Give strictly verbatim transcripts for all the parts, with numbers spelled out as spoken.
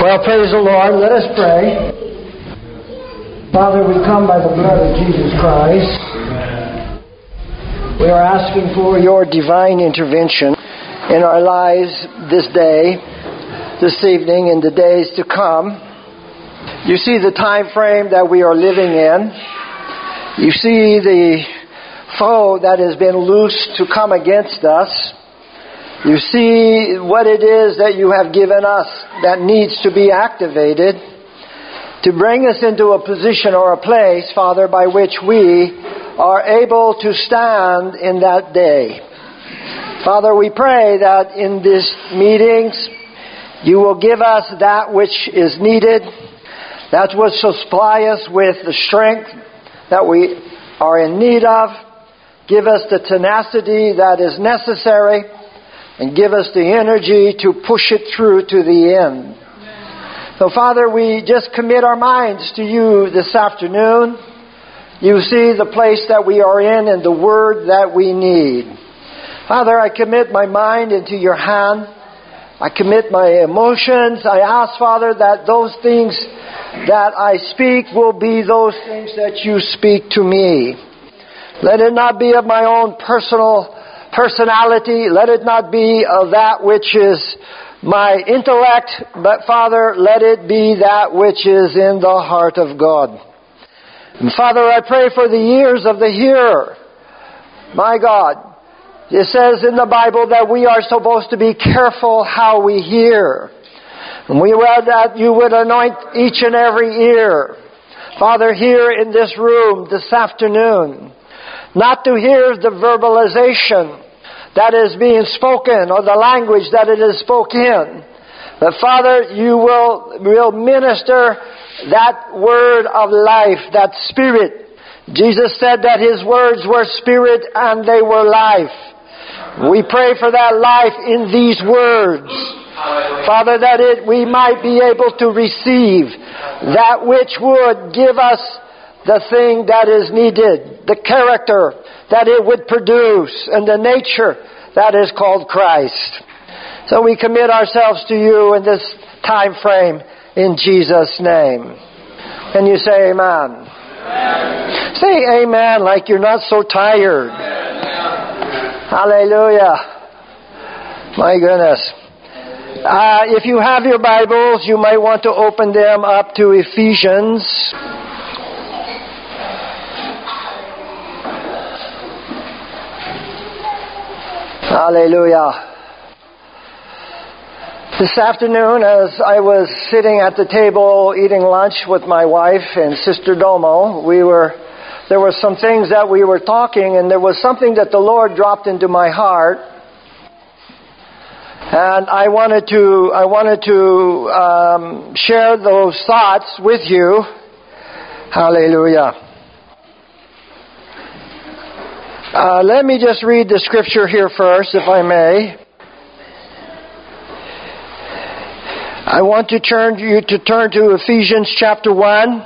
Well, praise the Lord. Let us pray. Father, we come by the blood of Jesus Christ. We are asking for your divine intervention in our lives this day, this evening, and the days to come. You see the time frame that we are living in. You see the foe that has been loosed to come against us. You see what it is that you have given us that needs to be activated to bring us into a position or a place, Father, by which we are able to stand in that day. Father, we pray that in these meetings you will give us that which is needed, that which will supply us with the strength that we are in need of. Give us the tenacity that is necessary, and give us the energy to push it through to the end. So, Father, we just commit our minds to you this afternoon. You see the place that we are in and the word that we need. Father, I commit my mind into your hand. I commit my emotions. I ask, Father, that those things that I speak will be those things that you speak to me. Let it not be of my own personal personality. Let it not be of that which is my intellect, but Father, let it be that which is in the heart of God. And Father, I pray for the ears of the hearer. My God, it says in the Bible that we are supposed to be careful how we hear. And we read that you would anoint each and every ear. Father, here in this room this afternoon, not to hear the verbalization that is being spoken or the language that it is spoken. But Father, you will, will minister that word of life, that spirit. Jesus said that His words were spirit and they were life. We pray for that life in these words. Father, that it we might be able to receive that which would give us the thing that is needed, the character that it would produce, and the nature that is called Christ. So we commit ourselves to you in this time frame in Jesus' name. Can you say amen? Amen. Say amen like you're not so tired. Amen. Hallelujah. My goodness. Uh, if you have your Bibles, you might want to open them up to Ephesians. Hallelujah. This afternoon, as I was sitting at the table eating lunch with my wife and Sister Domo, we were there were some things that we were talking, and there was something that the Lord dropped into my heart, and I wanted to I wanted to um, share those thoughts with you. Hallelujah. Uh, let me just read the scripture here first, if I may. I want to turn you to turn to Ephesians chapter one.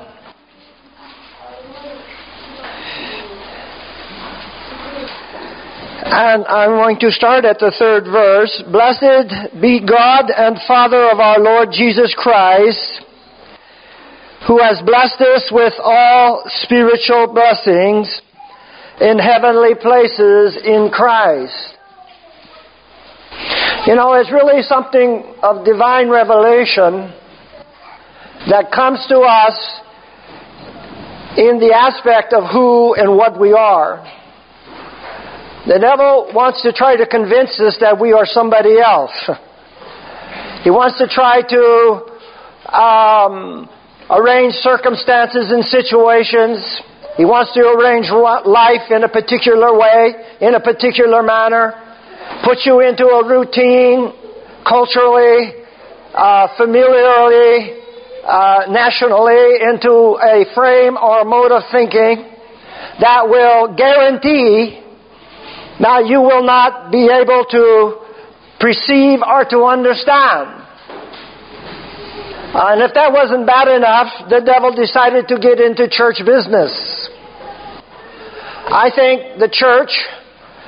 And I'm going to start at the third verse. Blessed be God and Father of our Lord Jesus Christ, who has blessed us with all spiritual blessings in heavenly places in Christ. You know, it's really something of divine revelation that comes to us in the aspect of who and what we are. The devil wants to try to convince us that we are somebody else. He wants to try to um, arrange circumstances and situations. He wants to arrange life in a particular way, in a particular manner, put you into a routine, culturally, uh, familiarly, uh, nationally, into a frame or mode of thinking that will guarantee now you will not be able to perceive or to understand. Uh, and if that wasn't bad enough, the devil decided to get into church business. I think the church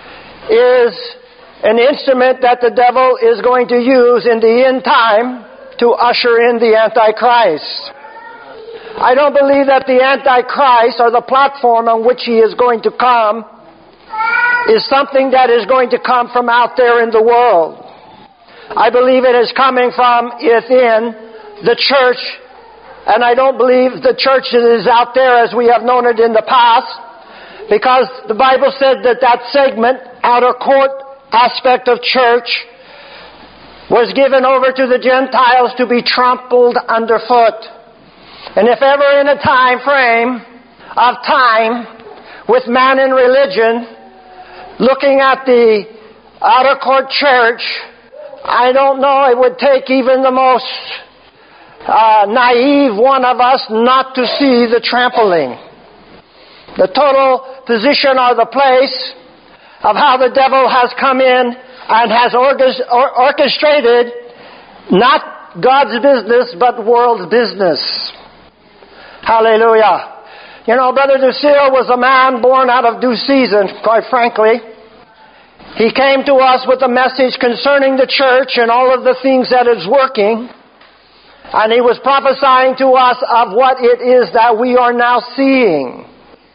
is an instrument that the devil is going to use in the end time to usher in the Antichrist. I don't believe that the Antichrist, or the platform on which he is going to come, is something that is going to come from out there in the world. I believe it is coming from within the church, and I don't believe the church is out there as we have known it in the past, because the Bible said that that segment, outer court aspect of church, was given over to the Gentiles to be trampled underfoot. And if ever in a time frame of time with man in religion, looking at the outer court church, I don't know, it would take even the most uh, naive one of us not to see the trampling. The total position or the place of how the devil has come in and has orchestrated not God's business but world's business. Hallelujah. You know, Brother Lucille was a man born out of due season, quite frankly. He came to us with a message concerning the church and all of the things that is working. And he was prophesying to us of what it is that we are now seeing.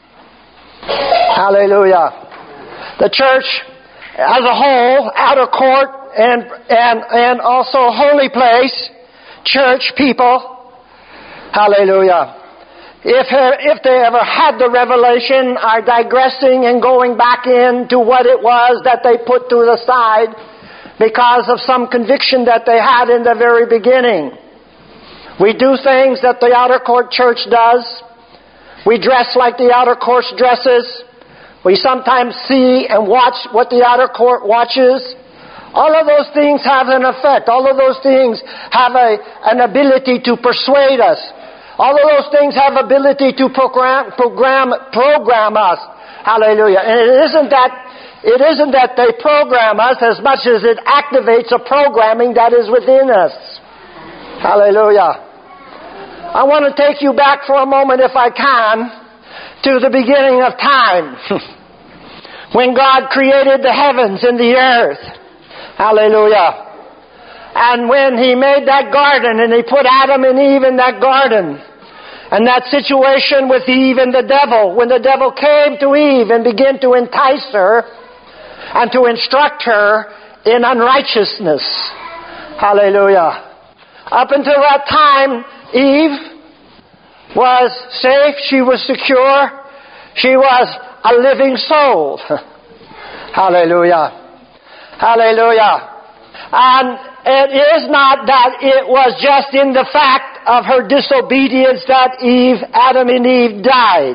Hallelujah. The church as a whole, outer court and, and, and also holy place, church people. Hallelujah. If, if they ever had the revelation, are digressing and going back into what it was that they put to the side because of some conviction that they had in the very beginning. We do things that the outer court church does. We dress like the outer court dresses. We sometimes see and watch what the outer court watches. All of those things have an effect. All of those things have a, an ability to persuade us. All of those things have ability to program, program, program us. Hallelujah. And it isn't that, it isn't that they program us as much as it activates a programming that is within us. Hallelujah. I want to take you back for a moment, if I can, to the beginning of time. When God created the heavens and the earth. Hallelujah. And when He made that garden and He put Adam and Eve in that garden, and that situation with Eve and the devil, when the devil came to Eve and began to entice her and to instruct her in unrighteousness. Hallelujah. Up until that time, Eve was safe, she was secure, she was a living soul. Hallelujah. Hallelujah. And it is not that it was just in the fact of her disobedience that Eve, Adam and Eve died.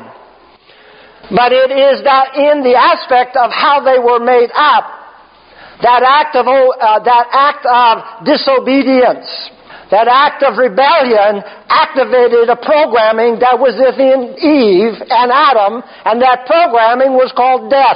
But it is that in the aspect of how they were made up, that act of, uh, that act of disobedience, that act of rebellion activated a programming that was within Eve and Adam, and that programming was called death.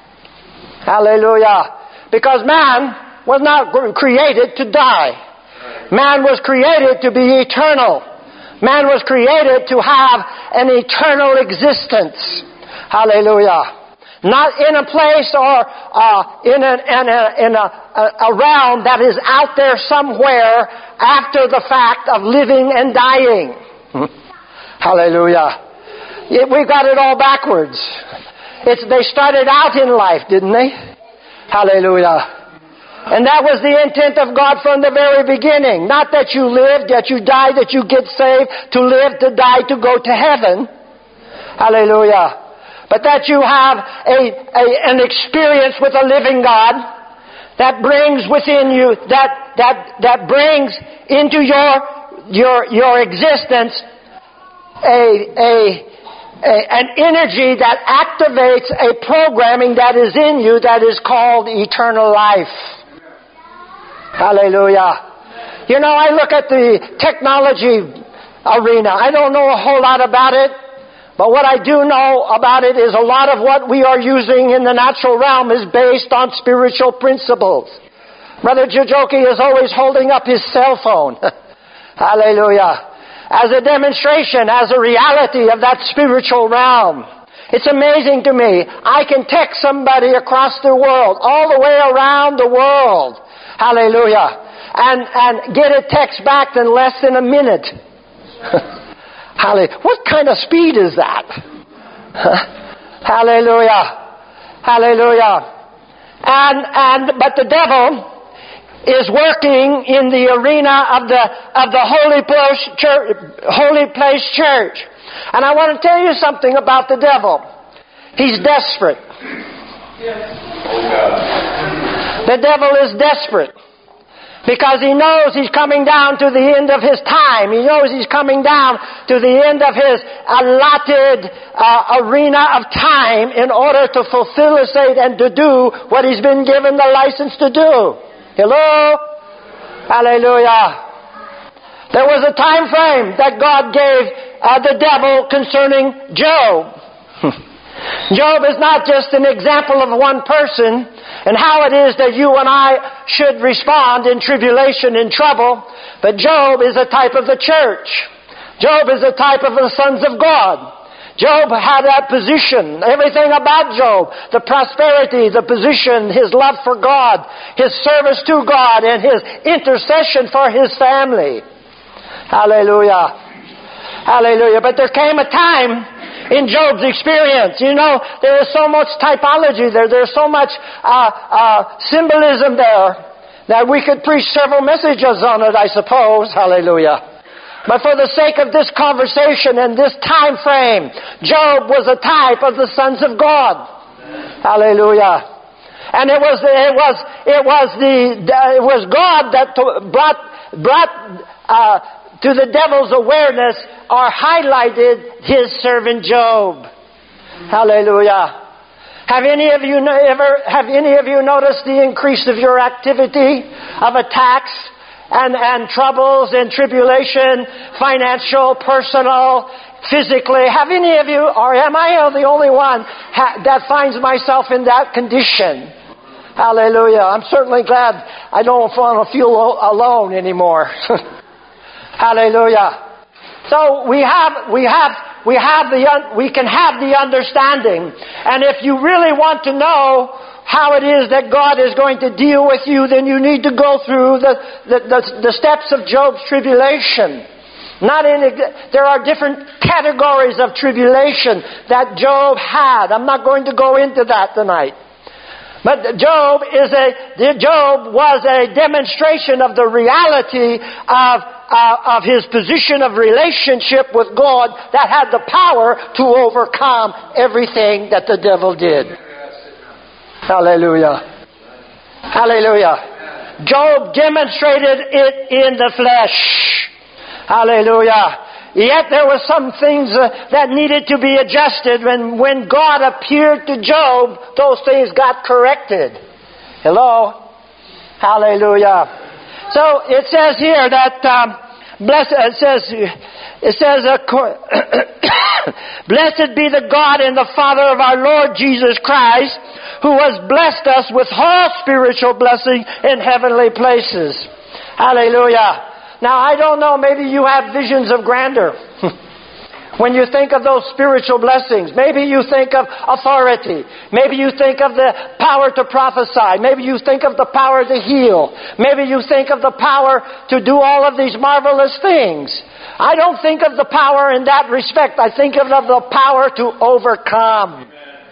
Hallelujah. Because man was not created to die. Man was created to be eternal. Man was created to have an eternal existence. Hallelujah. Not in a place or uh, in, a, in, a, in a, a realm that is out there somewhere after the fact of living and dying. Hallelujah. We got it all backwards. It's, they started out in life, didn't they? Hallelujah. And that was the intent of God from the very beginning. Not that you live, that you die, that you get saved, to live, to die, to go to heaven. Hallelujah. But that you have a, a an experience with a living God that brings within you, that that that brings into your your your existence a a, a an energy that activates a programming that is in you that is called eternal life. Hallelujah. You know, I look at the technology arena. I don't know a whole lot about it. But what I do know about it is a lot of what we are using in the natural realm is based on spiritual principles. Brother Jojoki is always holding up his cell phone. Hallelujah. As a demonstration, as a reality of that spiritual realm. It's amazing to me. I can text somebody across the world, all the way around the world. Hallelujah. and, and get a text back in less than a minute. Hallelujah. What kind of speed is that? Hallelujah. Hallelujah. And, and, but the devil is working in the arena of the, of the Holy Place Church, Holy Place Church. And I want to tell you something about the devil. He's desperate. The devil is desperate. Because he knows he's coming down to the end of his time. He knows he's coming down to the end of his allotted uh, arena of time in order to facilitate and to do what he's been given the license to do. Hello? Hallelujah. There was a time frame that God gave uh, the devil concerning Job. Job is not just an example of one person and how it is that you and I should respond in tribulation, in trouble, but Job is a type of the church. Job is a type of the sons of God. Job had that position. Everything about Job, the prosperity, the position, his love for God, his service to God, and his intercession for his family. Hallelujah. Hallelujah. But there came a time in Job's experience, you know, there is so much typology there. There's so much uh, uh, symbolism there that we could preach several messages on it, I suppose. Hallelujah. But for the sake of this conversation and this time frame, Job was a type of the sons of God. Hallelujah. And it was it was it was the it was God that brought brought uh, to the devil's awareness or highlighted his servant Job. Hallelujah. Have any of you ever have any of you noticed the increase of your activity of attacks and and troubles and tribulation, financial, personal, physically? Have any of you, or am I the only one ha- that finds myself in that condition? Hallelujah. I'm certainly glad I don't want to feel alone anymore. Hallelujah. So we have, we have, we have the, un- we can have the understanding. And if you really want to know how it is that God is going to deal with you, then you need to go through the, the, the, the steps of Job's tribulation. Not in, there are different categories of tribulation that Job had. I'm not going to go into that tonight. But Job is a, Job was a demonstration of the reality of, uh, of his position of relationship with God that had the power to overcome everything that the devil did. Hallelujah. Hallelujah. Job demonstrated it in the flesh. Hallelujah. Yet there were some things uh, that needed to be adjusted. When, when God appeared to Job, those things got corrected. Hello? Hallelujah. So it says here that, um, blessed, it says, it says, uh, blessed be the God and the Father of our Lord Jesus Christ, who has blessed us with all spiritual blessings in heavenly places. Hallelujah. Now, I don't know, maybe you have visions of grandeur. When you think of those spiritual blessings, maybe you think of authority. Maybe you think of the power to prophesy. Maybe you think of the power to heal. Maybe you think of the power to do all of these marvelous things. I don't think of the power in that respect. I think of the power to overcome.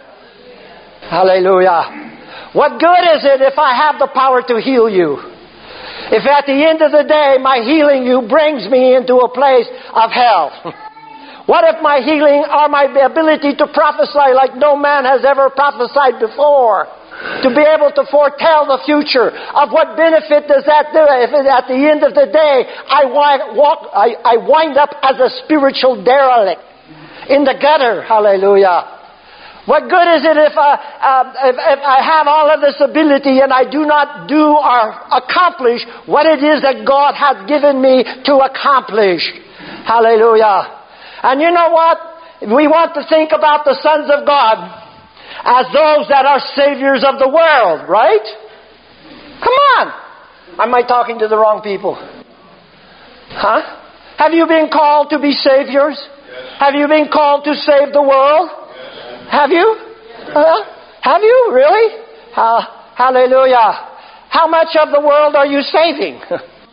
Hallelujah. What good is it if I have the power to heal you? If at the end of the day my healing you brings me into a place of hell? What if my healing or my ability to prophesy like no man has ever prophesied before? To be able to foretell the future, of what benefit does that do if at the end of the day I walk, I, I wind up as a spiritual derelict in the gutter? Hallelujah. What good is it if I, uh, if, if I have all of this ability and I do not do or accomplish what it is that God has given me to accomplish? Hallelujah. And you know what? We want to think about the sons of God as those that are saviors of the world, right? Come on. Am I talking to the wrong people? Huh? Have you been called to be saviors? Yes. Have you been called to save the world? Have you? Uh, have you? Really? Uh, hallelujah. How much of the world are you saving?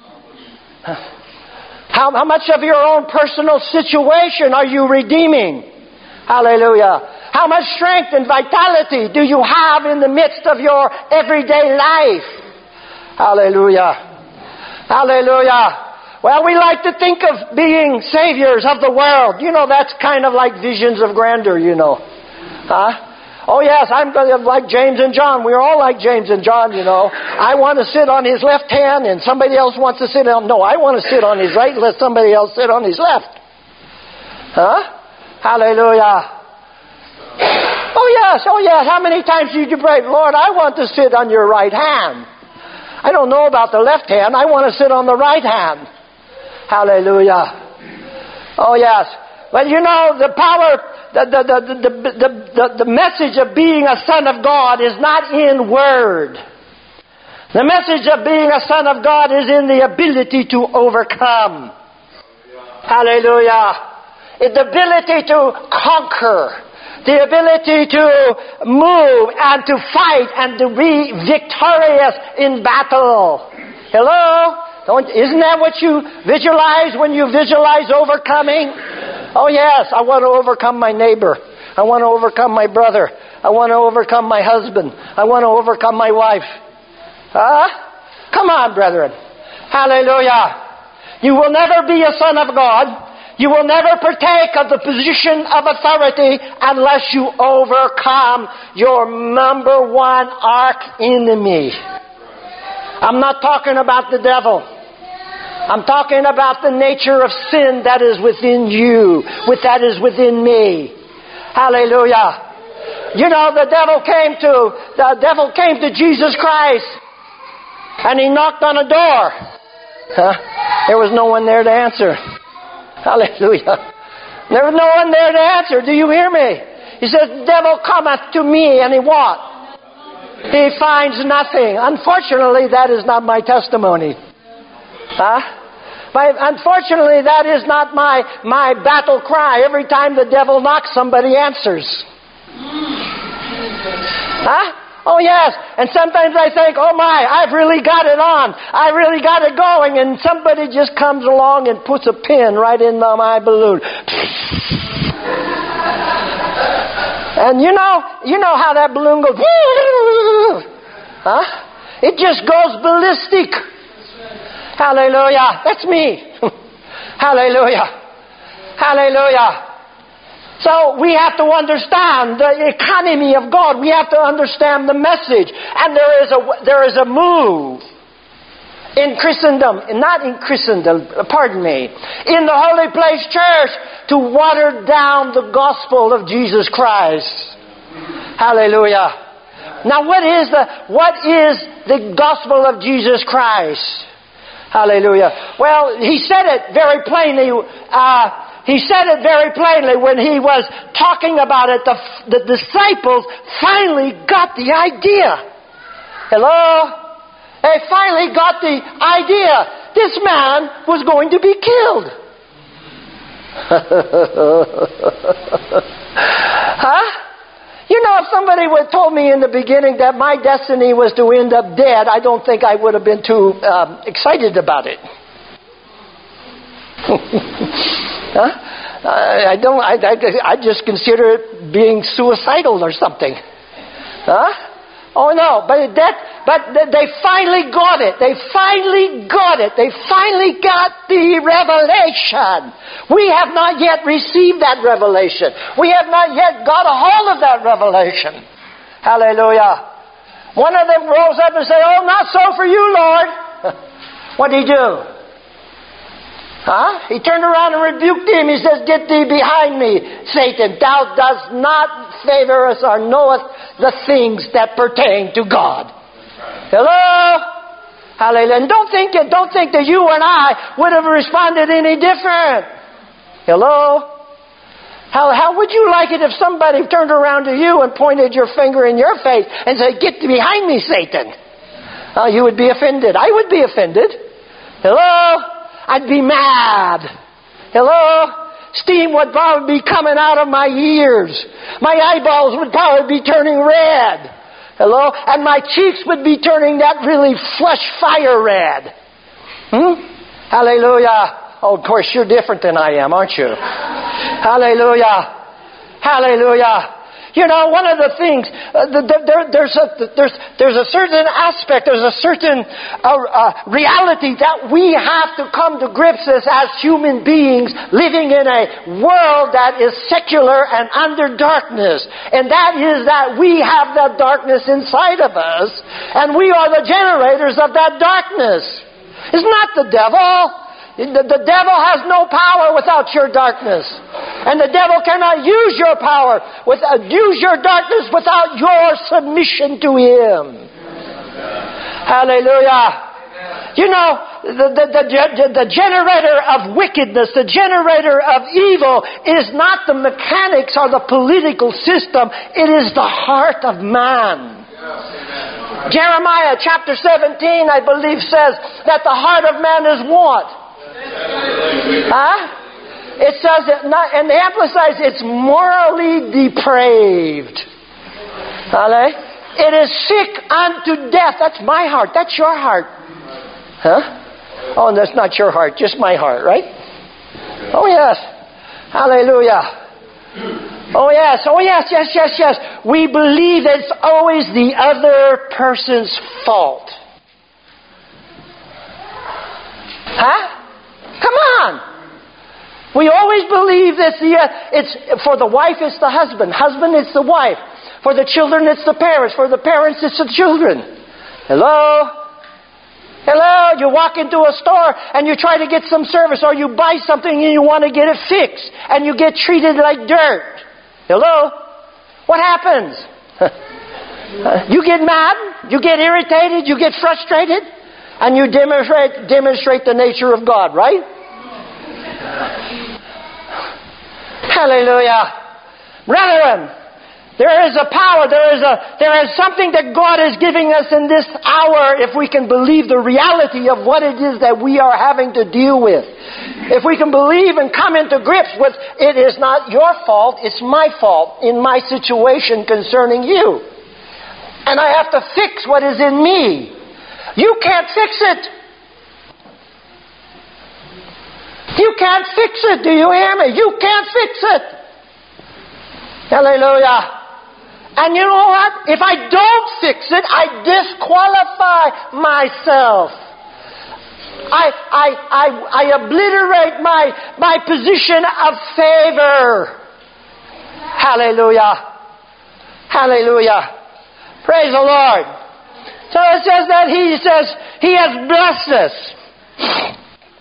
How, how much of your own personal situation are you redeeming? Hallelujah. How much strength and vitality do you have in the midst of your everyday life? Hallelujah. Hallelujah. Well, we like to think of being saviors of the world. You know, that's kind of like visions of grandeur, you know. Huh? Oh yes, I'm like James and John. We're all like James and John, you know. I want to sit on his left hand and somebody else wants to sit on... No, I want to sit on his right and let somebody else sit on his left. Huh? Hallelujah. Oh yes, oh yes. How many times did you pray, Lord, I want to sit on your right hand. I don't know about the left hand. I want to sit on the right hand. Hallelujah. Oh yes. But you know, the power... The, the, the, the, the, the, the message of being a son of God is not in word. The message of being a son of God is in the ability to overcome. Hallelujah. It's the ability to conquer. The ability to move and to fight and to be victorious in battle. Hello? Don't, isn't that what you visualize when you visualize overcoming? Oh yes, I want to overcome my neighbor. I want to overcome my brother. I want to overcome my husband. I want to overcome my wife. Huh? Come on, brethren. Hallelujah. You will never be a son of God. You will never partake of the position of authority unless you overcome your number one arch enemy. I'm not talking about the devil. I'm talking about the nature of sin that is within you, with that is within me. Hallelujah. You know, the devil came to the devil came to Jesus Christ, and he knocked on a door. Huh? There was no one there to answer. Hallelujah. There was no one there to answer. Do you hear me? He says, "The devil cometh to me, and he what? He finds nothing." Unfortunately, that is not my testimony. Huh? But unfortunately, that is not my, my battle cry. Every time the devil knocks, somebody answers. Huh? Oh yes. And sometimes I think, oh my, I've really got it on. I really got it going. And somebody just comes along and puts a pin right in my balloon. And you know, you know how that balloon goes. Huh? It just goes ballistic. Hallelujah. That's me. Hallelujah. Hallelujah. So we have to understand the economy of God. We have to understand the message. And there is a there is a move in Christendom, not in Christendom, pardon me, in the Holy Place Church to water down the gospel of Jesus Christ. Hallelujah. Now what is the what is the gospel of Jesus Christ? Hallelujah. Well, he said it very plainly. Uh, he said it very plainly when he was talking about it. The, the disciples finally got the idea. Hello? They finally got the idea. This man was going to be killed. Huh? You know, if somebody would have told me in the beginning that my destiny was to end up dead, I don't think I would have been too um, excited about it. Huh? I, I don't. I, I, I just consider it being suicidal or something. Huh? Oh no! But that. But they finally got it. They finally got it. They finally got the revelation. We have not yet received that revelation. We have not yet got a hold of that revelation. Hallelujah. One of them rose up and said, "Oh, not so for you, Lord." What did he do? Huh? He turned around and rebuked him. He says, "Get thee behind me, Satan. Thou dost not favor us or knowest the things that pertain to God." Hello? Hallelujah. And don't think, don't think that you and I would have responded any different. Hello? How, how would you like it if somebody turned around to you and pointed your finger in your face and said, "Get behind me, Satan"? Oh, you would be offended. I would be offended. Hello? I'd be mad. Hello? Steam would probably be coming out of my ears. My eyeballs would probably be turning red. Hello? And my cheeks would be turning that really flush fire red. Hmm? Hallelujah. Oh, of course, you're different than I am, aren't you? Hallelujah. Hallelujah. You know, one of the things, uh, there, there's, a, there's, there's a certain aspect, there's a certain uh, uh, reality that we have to come to grips with as human beings living in a world that is secular and under darkness. And that is that we have that darkness inside of us, and we are the generators of that darkness. It's not the devil. The, the devil has no power without your darkness. And the devil cannot use your power, without, use your darkness without your submission to him. Hallelujah. You know, the, the, the, the generator of wickedness, the generator of evil is not the mechanics or the political system. It is the heart of man. Jeremiah chapter seventeen, I believe, says that the heart of man is what? Huh? It says it not, and they emphasize it's morally depraved. Hallelujah. It is sick unto death. That's my heart. That's your heart. Huh? Oh, and that's not your heart, just my heart, right? Oh, yes. Hallelujah. Oh, yes. Oh, yes, yes, yes, yes. We believe that it's always the other person's fault. Huh? Come on. We always believe that the, uh, it's for the wife it's the husband. Husband it's the wife. For the children it's the parents. For the parents it's the children. Hello? Hello? You walk into a store and you try to get some service, or you buy something and you want to get it fixed and you get treated like dirt. Hello? What happens? You get mad? You get irritated? You get frustrated? And you demonstrate, demonstrate the nature of God, right? Hallelujah. Brethren, there is a power, there is a there is something that God is giving us in this hour if we can believe the reality of what it is that we are having to deal with. If we can believe and come into grips with it is not your fault, it's my fault in my situation concerning you. And I have to fix what is in me. You can't fix it. You can't fix it. Do you hear me? You can't fix it. Hallelujah. And you know what? If I don't fix it, I disqualify myself. I, I, I, I obliterate my, my position of favor. Hallelujah. Hallelujah. Praise the Lord. So it says that He says He has blessed us.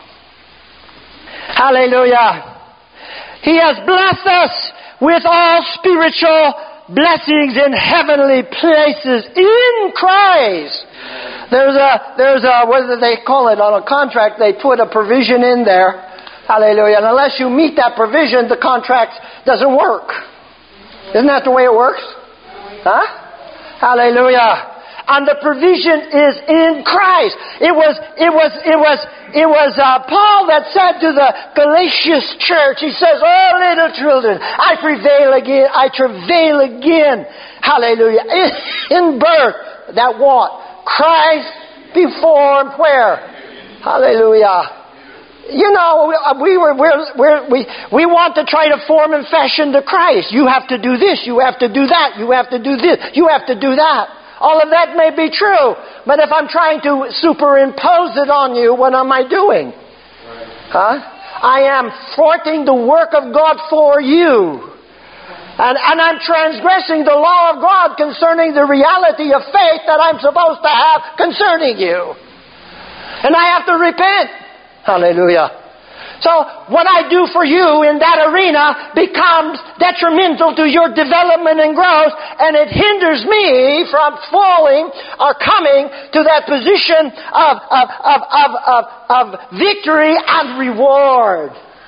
Hallelujah. He has blessed us with all spiritual blessings in heavenly places in Christ. There's a, there's a, what do they call it? On a contract, they put a provision in there. Hallelujah. And unless you meet that provision, the contract doesn't work. Isn't that the way it works? Huh? Hallelujah. And the provision is in Christ. It was, it was, it was, it was uh, Paul that said to the Galatians church, he says, "Oh, little children, I prevail again, I travail again." Hallelujah. In, in birth, that what? Christ be formed where? Hallelujah. You know, we were we're, we're, we we want to try to form and fashion the Christ. You have to do this. You have to do that. You have to do this. You have to do that. All of that may be true, but if I'm trying to superimpose it on you, what am I doing? Huh? I am thwarting the work of God for you. And, and I'm transgressing the law of God concerning the reality of faith that I'm supposed to have concerning you. And I have to repent. Hallelujah. So what I do for you in that arena becomes detrimental to your development and growth, and it hinders me from falling or coming to that position of, of, of, of, of, of victory and reward.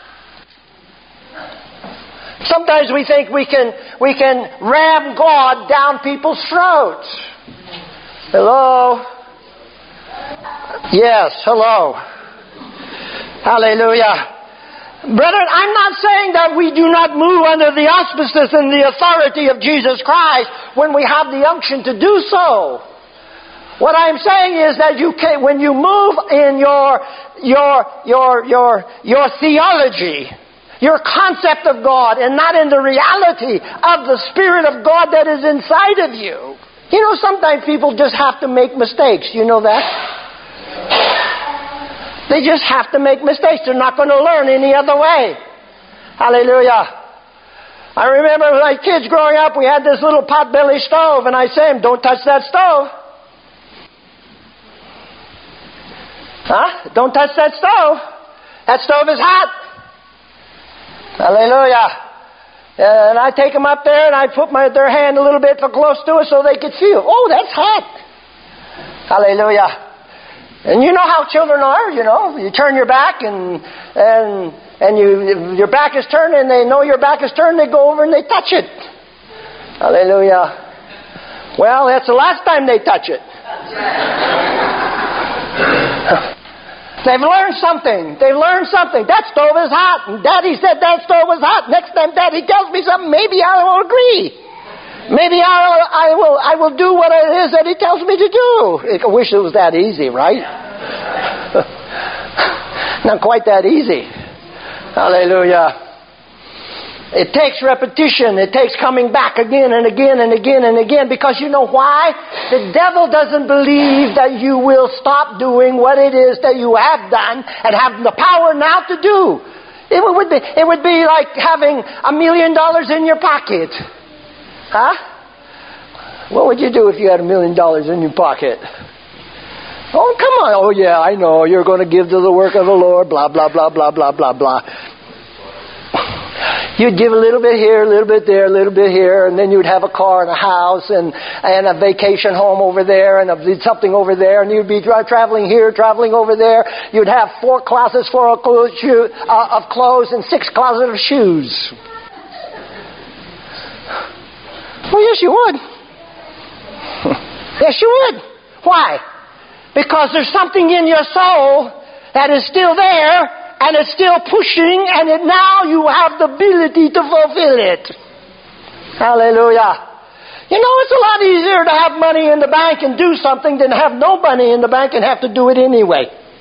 Sometimes we think we can we can ram God down people's throats. Hello? Yes, hello. Hallelujah. Brethren, I'm not saying that we do not move under the auspices and the authority of Jesus Christ when we have the unction to do so. What I'm saying is that you can, when you move in your, your, your, your, your theology, your concept of God, and not in the reality of the Spirit of God that is inside of you. You know, sometimes people just have to make mistakes. You know that? They just have to make mistakes. They're not going to learn any other way. Hallelujah. I remember like kids growing up, we had this little potbelly stove, and I say, don't touch that stove. Huh? Don't touch that stove. That stove is hot. Hallelujah. And I take them up there and I put my their hand a little bit close to it so they could feel. Oh, that's hot. Hallelujah. And you know how children are, you know. You turn your back and and and you your back is turned and they know your back is turned. They go over and they touch it. Hallelujah. Well, that's the last time they touch it. They've learned something. They've learned something. That stove is hot. And Daddy said that stove was hot. Next time Daddy tells me something, maybe I will agree. Maybe I'll, I will I will do what it is that He tells me to do. I wish it was that easy, right? Not quite that easy. Hallelujah. It takes repetition. It takes coming back again and again and again and again. Because you know why? The devil doesn't believe that you will stop doing what it is that you have done and have the power now to do. It would be, it would be like having a million dollars in your pocket. Huh? What would you do if you had a million dollars in your pocket? Oh, come on. Oh, yeah, I know. You're going to give to the work of the Lord. Blah, blah, blah, blah, blah, blah, blah. You'd give a little bit here, a little bit there, a little bit here, and then you'd have a car and a house and, and a vacation home over there and a, something over there, and you'd be tra- traveling here, traveling over there. You'd have four closets for a clo- shoe, uh, of clothes and six closets of shoes. Well, yes, you would. Yes, you would. Why? Because there's something in your soul that is still there, and it's still pushing, and it, now you have the ability to fulfill it. Hallelujah. You know, it's a lot easier to have money in the bank and do something than have no money in the bank and have to do it anyway.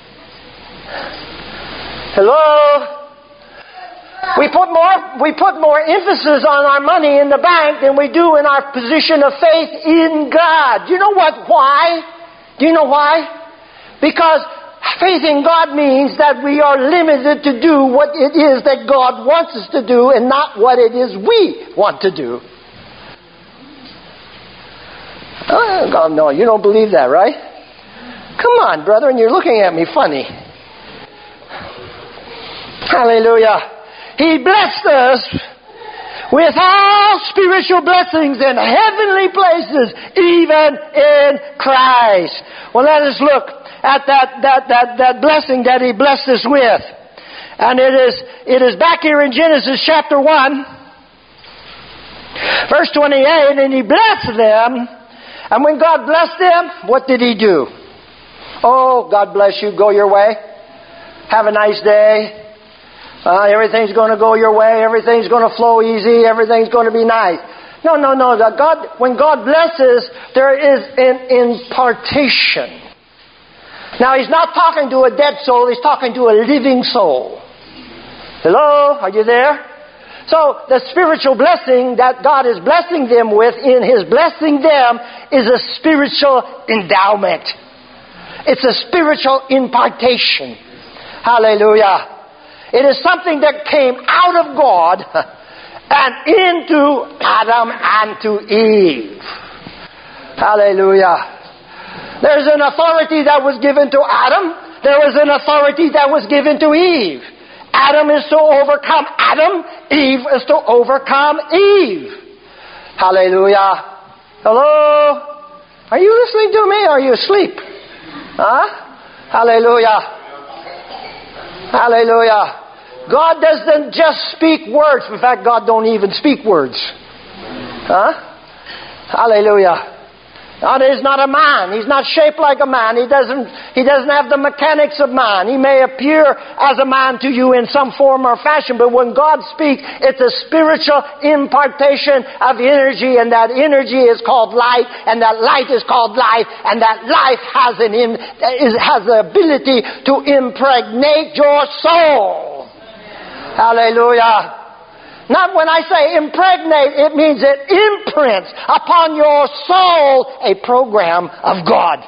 Hello? We put more, we put more emphasis on our money in the bank than we do in our position of faith in God. Do you know what? Why? Do you know why? Because faith in God means that we are limited to do what it is that God wants us to do and not what it is we want to do. Oh, God, no, you don't believe that, right? Come on, brother, and you're looking at me funny. Hallelujah. He blessed us with all spiritual blessings in heavenly places, even in Christ. Well, let us look at that, that, that, that blessing that He blessed us with. And it is, it is back here in Genesis chapter one, verse twenty-eight, and He blessed them. And when God blessed them, what did He do? Oh, God bless you, go your way. Have a nice day. Uh, everything's going to go your way. Everything's going to flow easy. Everything's going to be nice. No, no, no. God, when God blesses, there is an impartation. Now, He's not talking to a dead soul. He's talking to a living soul. Hello? Are you there? So, the spiritual blessing that God is blessing them with in His blessing them is a spiritual endowment. It's a spiritual impartation. Hallelujah. It is something that came out of God and into Adam and to Eve. Hallelujah. There's an authority that was given to Adam. There was an authority that was given to Eve. Adam is to overcome Adam. Eve is to overcome Eve. Hallelujah. Hello? Are you listening to me or are you asleep? Huh? Hallelujah. Hallelujah. God doesn't just speak words. In fact, God don't even speak words. Huh? Hallelujah. God is not a man. He's not shaped like a man. He doesn't, he doesn't have the mechanics of man. He may appear as a man to you in some form or fashion, but when God speaks, it's a spiritual impartation of energy, and that energy is called light, and that light is called life, and that life has an in, is, has the ability to impregnate your soul. Hallelujah. Not when I say impregnate, it means it imprints upon your soul a program of God.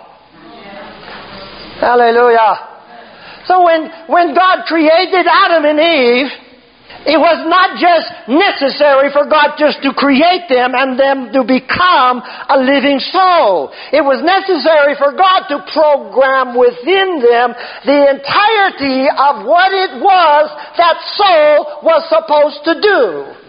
Hallelujah. So when, when God created Adam and Eve, it was not just necessary for God just to create them and them to become a living soul. It was necessary for God to program within them the entirety of what it was that soul was supposed to do.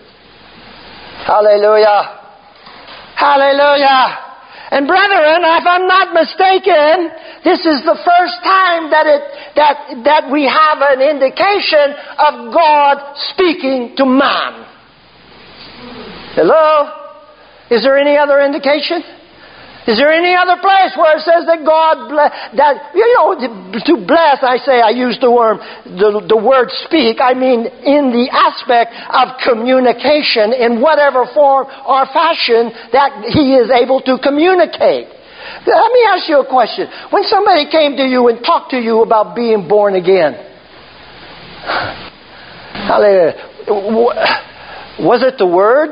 Hallelujah. Hallelujah. And brethren, if I'm not mistaken, this is the first time that it that that we have an indication of God speaking to man. Hello? Is there any other indication? Is there any other place where it says that God bless, that, you know, to bless, I say, I use the word, the, the word speak, I mean in the aspect of communication in whatever form or fashion that He is able to communicate. Let me ask you a question. When somebody came to you and talked to you about being born again, was it the words?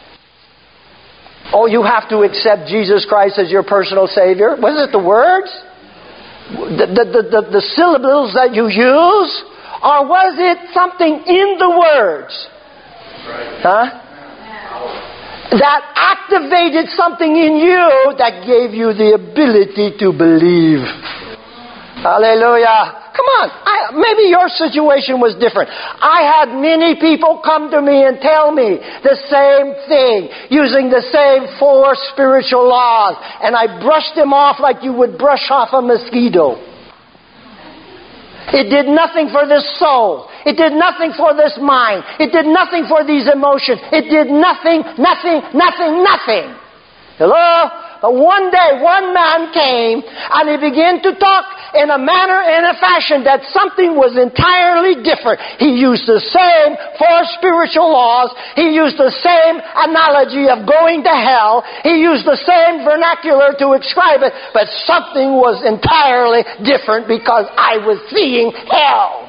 Oh, you have to accept Jesus Christ as your personal Savior? Was it the words? The, the, the, the, the syllables that you use? Or was it something in the words? Huh? That activated something in you that gave you the ability to believe. Hallelujah. Come on. I, maybe your situation was different. I had many people come to me and tell me the same thing, using the same four spiritual laws. And I brushed them off like you would brush off a mosquito. It did nothing for this soul. It did nothing for this mind. It did nothing for these emotions. It did nothing, nothing, nothing, nothing. Hello? But one day, one man came and he began to talk in a manner and a fashion that something was entirely different. He used the same four spiritual laws. He used the same analogy of going to hell. He used the same vernacular to describe it, but something was entirely different because I was seeing hell.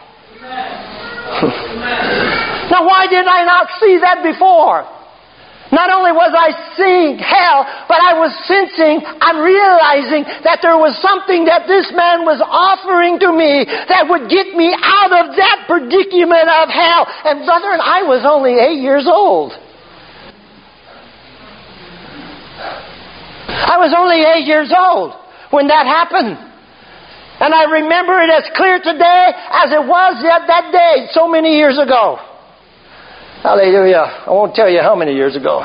Now, why did I not see that before? Not only was I seeing hell, but I was sensing and realizing that there was something that this man was offering to me that would get me out of that predicament of hell. And brethren, I was only eight years old. I was only eight years old when that happened. And I remember it as clear today as it was yet that day so many years ago. Hallelujah. I won't tell you how many years ago.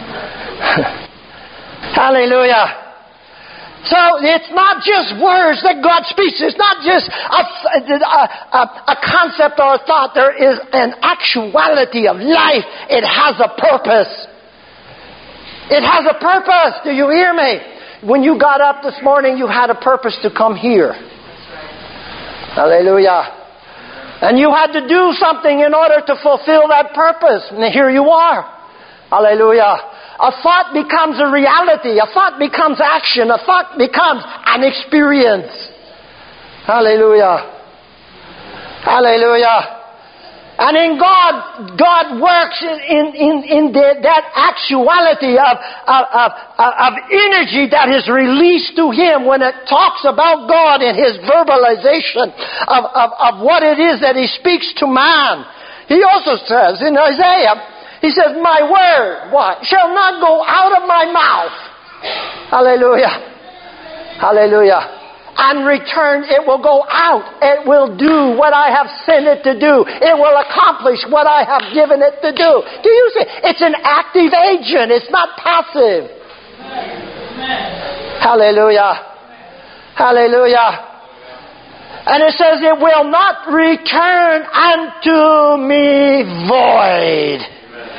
Hallelujah. So it's not just words that God speaks. It's not just a, a, a, a concept or a thought. There is an actuality of life. It has a purpose. It has a purpose. Do you hear me? When you got up this morning, you had a purpose to come here. Hallelujah. And you had to do something in order to fulfill that purpose. And here you are. Hallelujah. A thought becomes a reality. A thought becomes action. A thought becomes an experience. Hallelujah. Hallelujah. And in God, God works in, in, in the, that actuality of, of, of, of energy that is released to Him when it talks about God and His verbalization of, of, of what it is that He speaks to man. He also says in Isaiah, He says, my word, what, shall not go out of my mouth. Hallelujah. Hallelujah. And return, it will go out. It will do what I have sent it to do. It will accomplish what I have given it to do. Do you see? It's an active agent. It's not passive. Amen. Hallelujah. Amen. Hallelujah. And it says it will not return unto me void.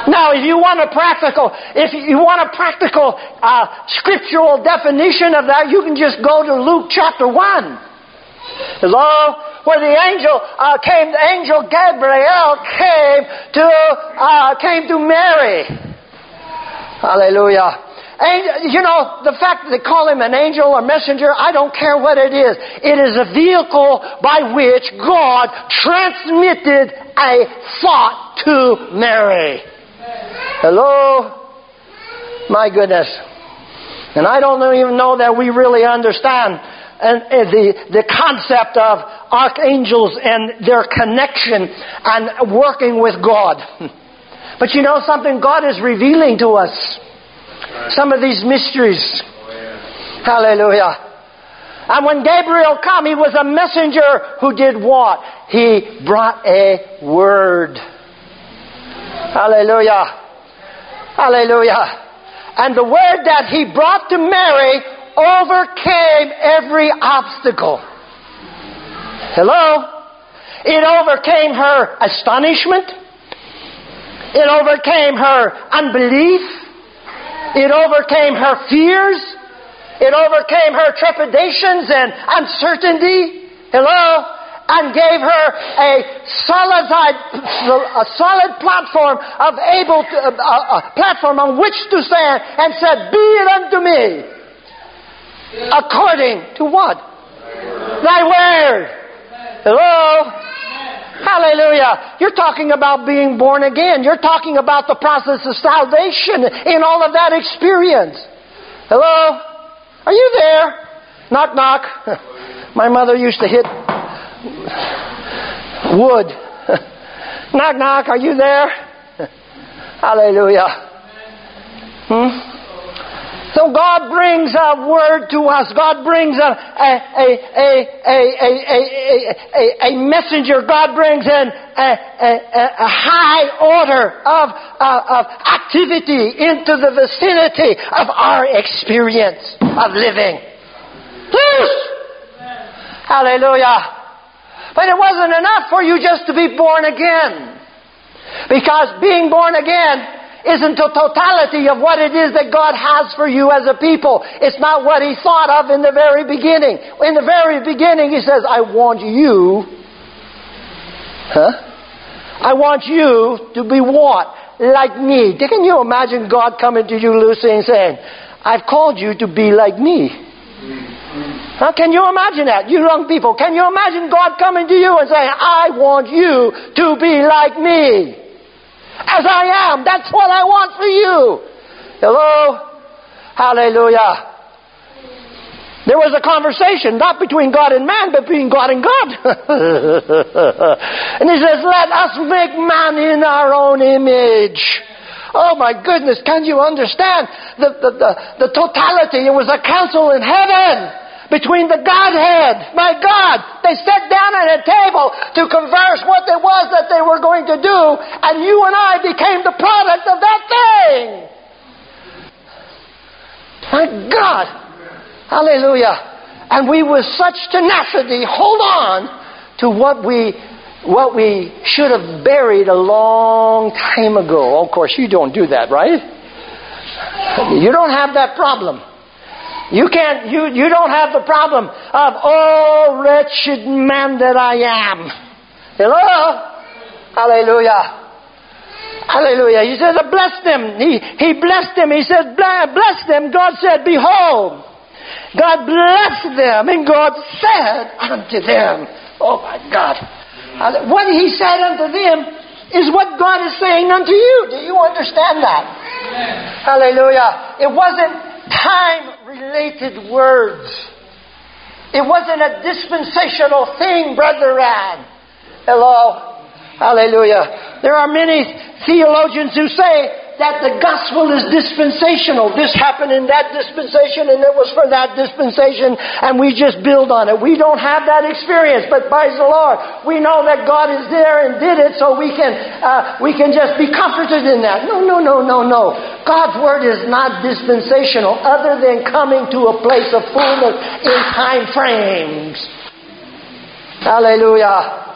Now, if you want a practical, if you want a practical uh, scriptural definition of that, you can just go to Luke chapter one. Hello? Where the angel uh, came, the angel Gabriel came to uh, came to Mary. Hallelujah. And, you know, the fact that they call him an angel or messenger, I don't care what it is. It is a vehicle by which God transmitted a thought to Mary. Hello? My goodness. And I don't even know that we really understand and the, the concept of archangels and their connection and working with God. But you know something? God is revealing to us some of these mysteries. Hallelujah. And when Gabriel came, he was a messenger who did what? He brought a word. Hallelujah. Hallelujah. And the word that he brought to Mary overcame every obstacle. Hello? It overcame her astonishment. It overcame her unbelief. It overcame her fears. It overcame her trepidations and uncertainty. Hello? And gave her a solid, a solid platform of able to, a, a platform on which to stand, and said, "Be it unto me, according to what? Thy word." Hello? Hallelujah. You're talking about being born again. You're talking about the process of salvation in all of that experience. Hello? Are you there? Knock, knock. My mother used to hit wood. Knock, knock. Are you there? Hallelujah. Hmm? So God brings a word to us. God brings a a a a a a a, a, a messenger. God brings in a, a, a high order of, uh, of activity into the vicinity of our experience of living. Hallelujah. But it wasn't enough for you just to be born again. Because being born again isn't the totality of what it is that God has for you as a people. It's not what He thought of in the very beginning. In the very beginning, He says, I want you, huh? I want you to be what? Like me. Can you imagine God coming to you, Lucy, and saying, I've called you to be like me? Huh? Can you imagine that? You young people, can you imagine God coming to you and saying, I want you to be like me? As I am. That's what I want for you. Hello? Hallelujah. There was a conversation, not between God and man, but between God and God. And He says, let us make man in our own image. Oh my goodness, can you understand the, the, the, the totality? It was a council in heaven between the Godhead. My God, they sat down at a table to converse what it was that they were going to do, and you and I became the product of that thing. My God. Hallelujah. And we with such tenacity hold on to what we what we should have buried a long time ago. Of course, you don't do that, right? You don't have that problem. You can't, you, you don't have the problem of, oh, wretched man that I am. Hello? Hallelujah. Hallelujah. He says, I blessed them. He, he blessed them. He said, bless them. God said, behold. God blessed them. And God said unto them. Oh my God. What He said unto them is what God is saying unto you. Do you understand that? Amen. Hallelujah. It wasn't time-related words. It wasn't a dispensational thing, Brother Ann. Hello? Hallelujah. There are many theologians who say that the gospel is dispensational. This happened in that dispensation and it was for that dispensation and we just build on it. We don't have that experience, but praise the Lord, we know that God is there and did it, so we can uh, we can just be comforted in that. No, no, no, no, no. God's word is not dispensational other than coming to a place of fullness in time frames. Hallelujah.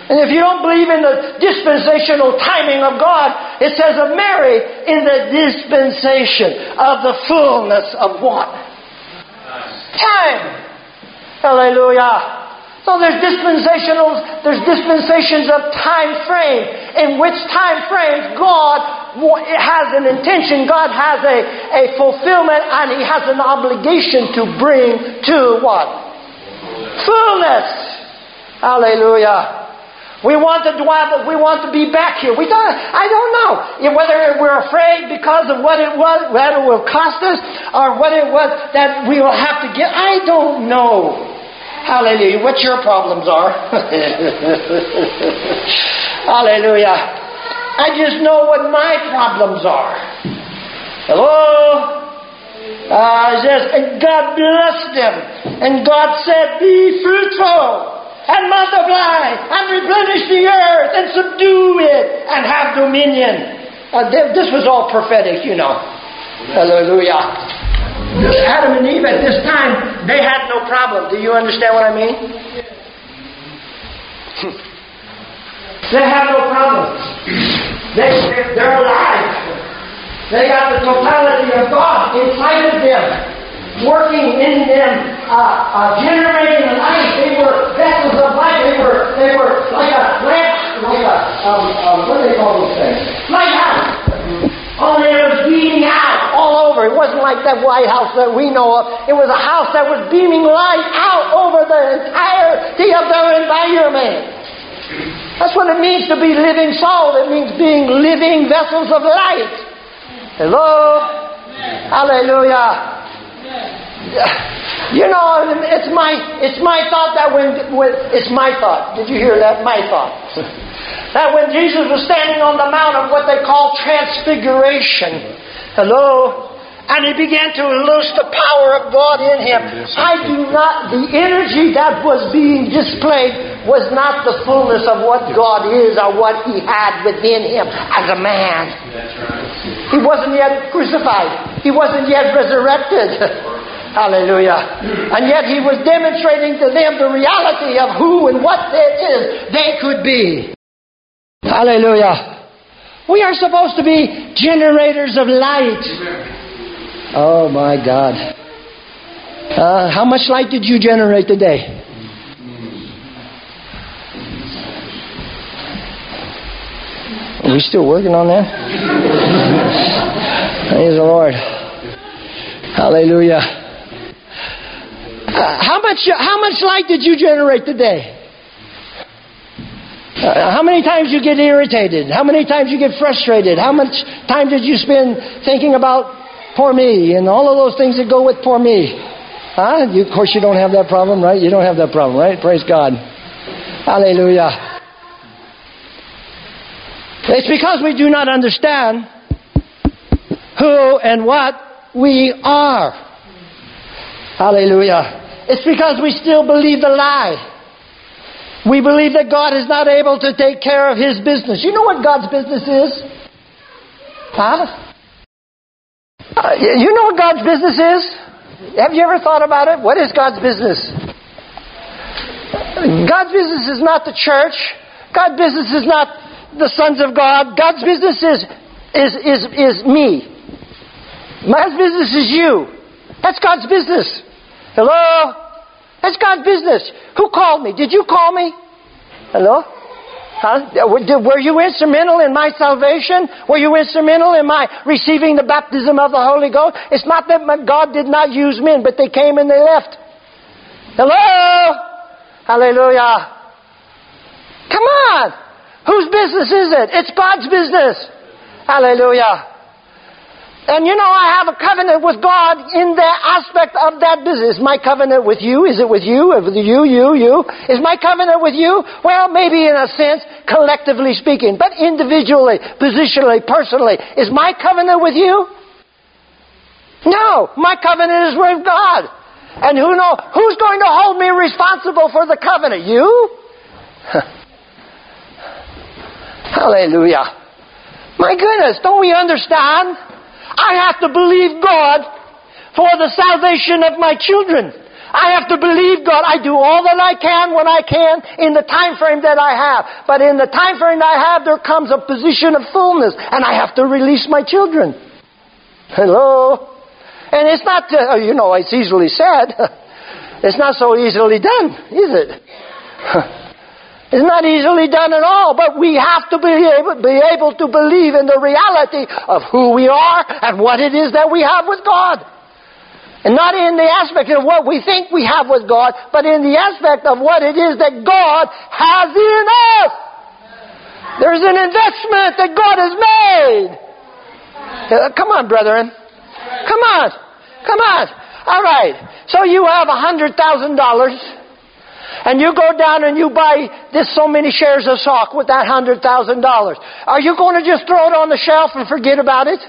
And if you don't believe in the dispensational timing of God, it says of Mary, in the dispensation of the fullness of what? Time. Hallelujah. So there's dispensationals, there's dispensations of time frame, in which time frames God has an intention, God has a, a fulfillment, and He has an obligation to bring to what? Fullness. Hallelujah. We want to dwell, we want to be back here. We don't, I don't know whether we're afraid because of what it was, what it will cost us, or what it was that we will have to get. I don't know. Hallelujah. What your problems are. Hallelujah. I just know what my problems are. Hello? Uh, just, and God blessed them. And God said, be fruitful and multiply and replenish the earth and subdue it and have dominion. Uh, this was all prophetic, you know. Hallelujah. Adam and Eve at this time, they had no problem. Do you understand what I mean? They have no problem. They, they're, they're alive. They got the totality of God inside of them, working in them, uh, uh, generating life. They were vessels of life. They were, they were like a lamp, like a, um, um, what do they call those things? Lighthouse. Only it was beaming out all over. It wasn't like that White House that we know of. It was a house that was beaming light out over the entirety of the environment. That's what it means to be living salt. It means being living vessels of light. Hello? Hallelujah. You know, it's my it's my thought that when, when it's my thought. Did you hear that? My thought. That when Jesus was standing on the mount of what they call transfiguration, hello, and He began to loose the power of God in Him. I do not, the energy that was being displayed was not the fullness of what God is or what He had within Him as a man. He wasn't yet crucified. He wasn't yet resurrected. Hallelujah. And yet He was demonstrating to them the reality of who and what it is they could be. Hallelujah. We are supposed to be generators of light. Oh my God. Uh, how much light did you generate today? Are we still working on that? Praise the Lord. Hallelujah. Uh, how much how much light did you generate today? Uh, how many times you get irritated? How many times you get frustrated? How much time did you spend thinking about poor me and all of those things that go with poor me? Huh? You, of course you don't have that problem, right? You don't have that problem, right? Praise God. Hallelujah. It's because we do not understand who and what we are. Hallelujah. It's because we still believe the lie. We believe that God is not able to take care of His business. You know what God's business is? Huh? Uh, you know what God's business is? Have you ever thought about it? What is God's business? God's business is not the church. God's business is not the sons of God. God's business is is is, is me. God's business is you. That's God's business. Hello? That's God's business. Who called me? Did you call me? Hello? Huh? Were you instrumental in my salvation? Were you instrumental in my receiving the baptism of the Holy Ghost? It's not that God did not use men, but they came and they left. Hello? Hallelujah. Come on. Whose business is it? It's God's business. Hallelujah. And you know, I have a covenant with God in that aspect of that business. Is my covenant with you? Is it with you? With you, you, you? Is my covenant with you? Well, maybe in a sense, collectively speaking. But individually, positionally, personally. Is my covenant with you? No. My covenant is with God. And who know, who's going to hold me responsible for the covenant? You? Hallelujah. My goodness, don't we understand? I have to believe God for the salvation of my children. I have to believe God. I do all that I can when I can in the time frame that I have. But in the time frame that I have, there comes a position of fullness, and I have to release my children. Hello? And it's not, uh, you know, it's easily said. It's not so easily done, is it? It's not easily done at all, but we have to be able, be able to believe in the reality of who we are and what it is that we have with God. And not in the aspect of what we think we have with God, but in the aspect of what it is that God has in us. There's an investment that God has made. Uh, come on, brethren. Come on. Come on. All right. So you have one hundred thousand dollars. And you go down and you buy this so many shares of stock with that one hundred thousand dollars. Are you going to just throw it on the shelf and forget about it?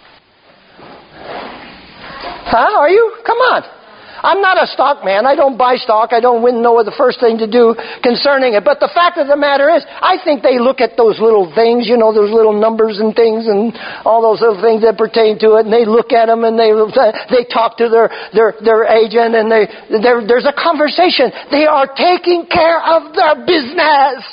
Huh? Are you? Come on. I'm not a stock man. I don't buy stock. I don't know the first thing to do concerning it. But the fact of the matter is, I think they look at those little things, you know, those little numbers and things and all those little things that pertain to it, and they look at them and they they talk to their their, their agent, and they there's a conversation. They are taking care of their business.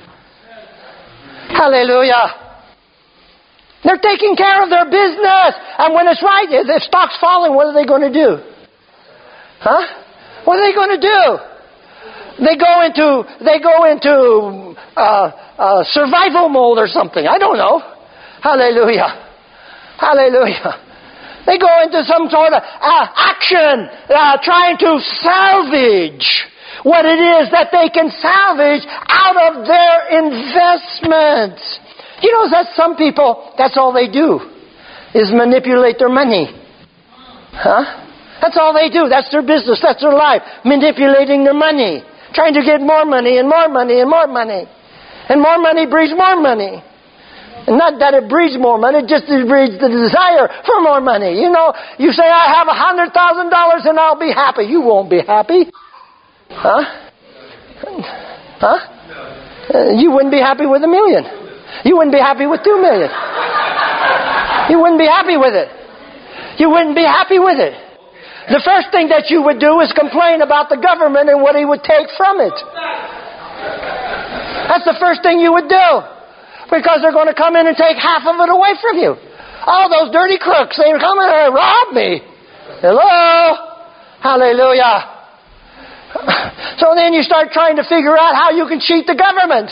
Hallelujah. They're taking care of their business. And when it's right, if the stock's falling, what are they going to do? Huh? What are they going to do? They go into they go into uh, uh, survival mode or something. I don't know. Hallelujah. Hallelujah. They go into some sort of uh, action, uh, trying to salvage what it is that they can salvage out of their investments. You know that some people, that's all they do, is manipulate their money. Huh? That's all they do. That's their business. That's their life. Manipulating their money. Trying to get more money and more money and more money. And more money breeds more money. And not that it breeds more money, it just breeds the desire for more money. You know, you say, I have one hundred thousand dollars and I'll be happy. You won't be happy. Huh? Huh? Uh, you wouldn't be happy with a million. You wouldn't be happy with two million. You wouldn't be happy with it. You wouldn't be happy with it. The first thing that you would do is complain about the government and what he would take from it. That's the first thing you would do. Because they're going to come in and take half of it away from you. All those dirty crooks, they come in and rob me. Hello? Hallelujah. So then you start trying to figure out how you can cheat the government.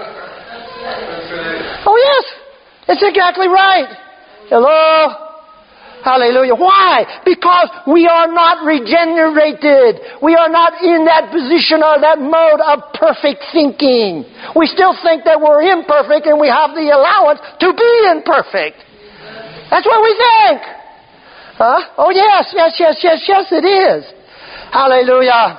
Oh yes, it's exactly right. Hello? Hallelujah. Why? Because we are not regenerated. We are not in that position or that mode of perfect thinking. We still think that we're imperfect and we have the allowance to be imperfect. That's what we think. Huh? Oh yes, yes, yes, yes, yes it is. Hallelujah.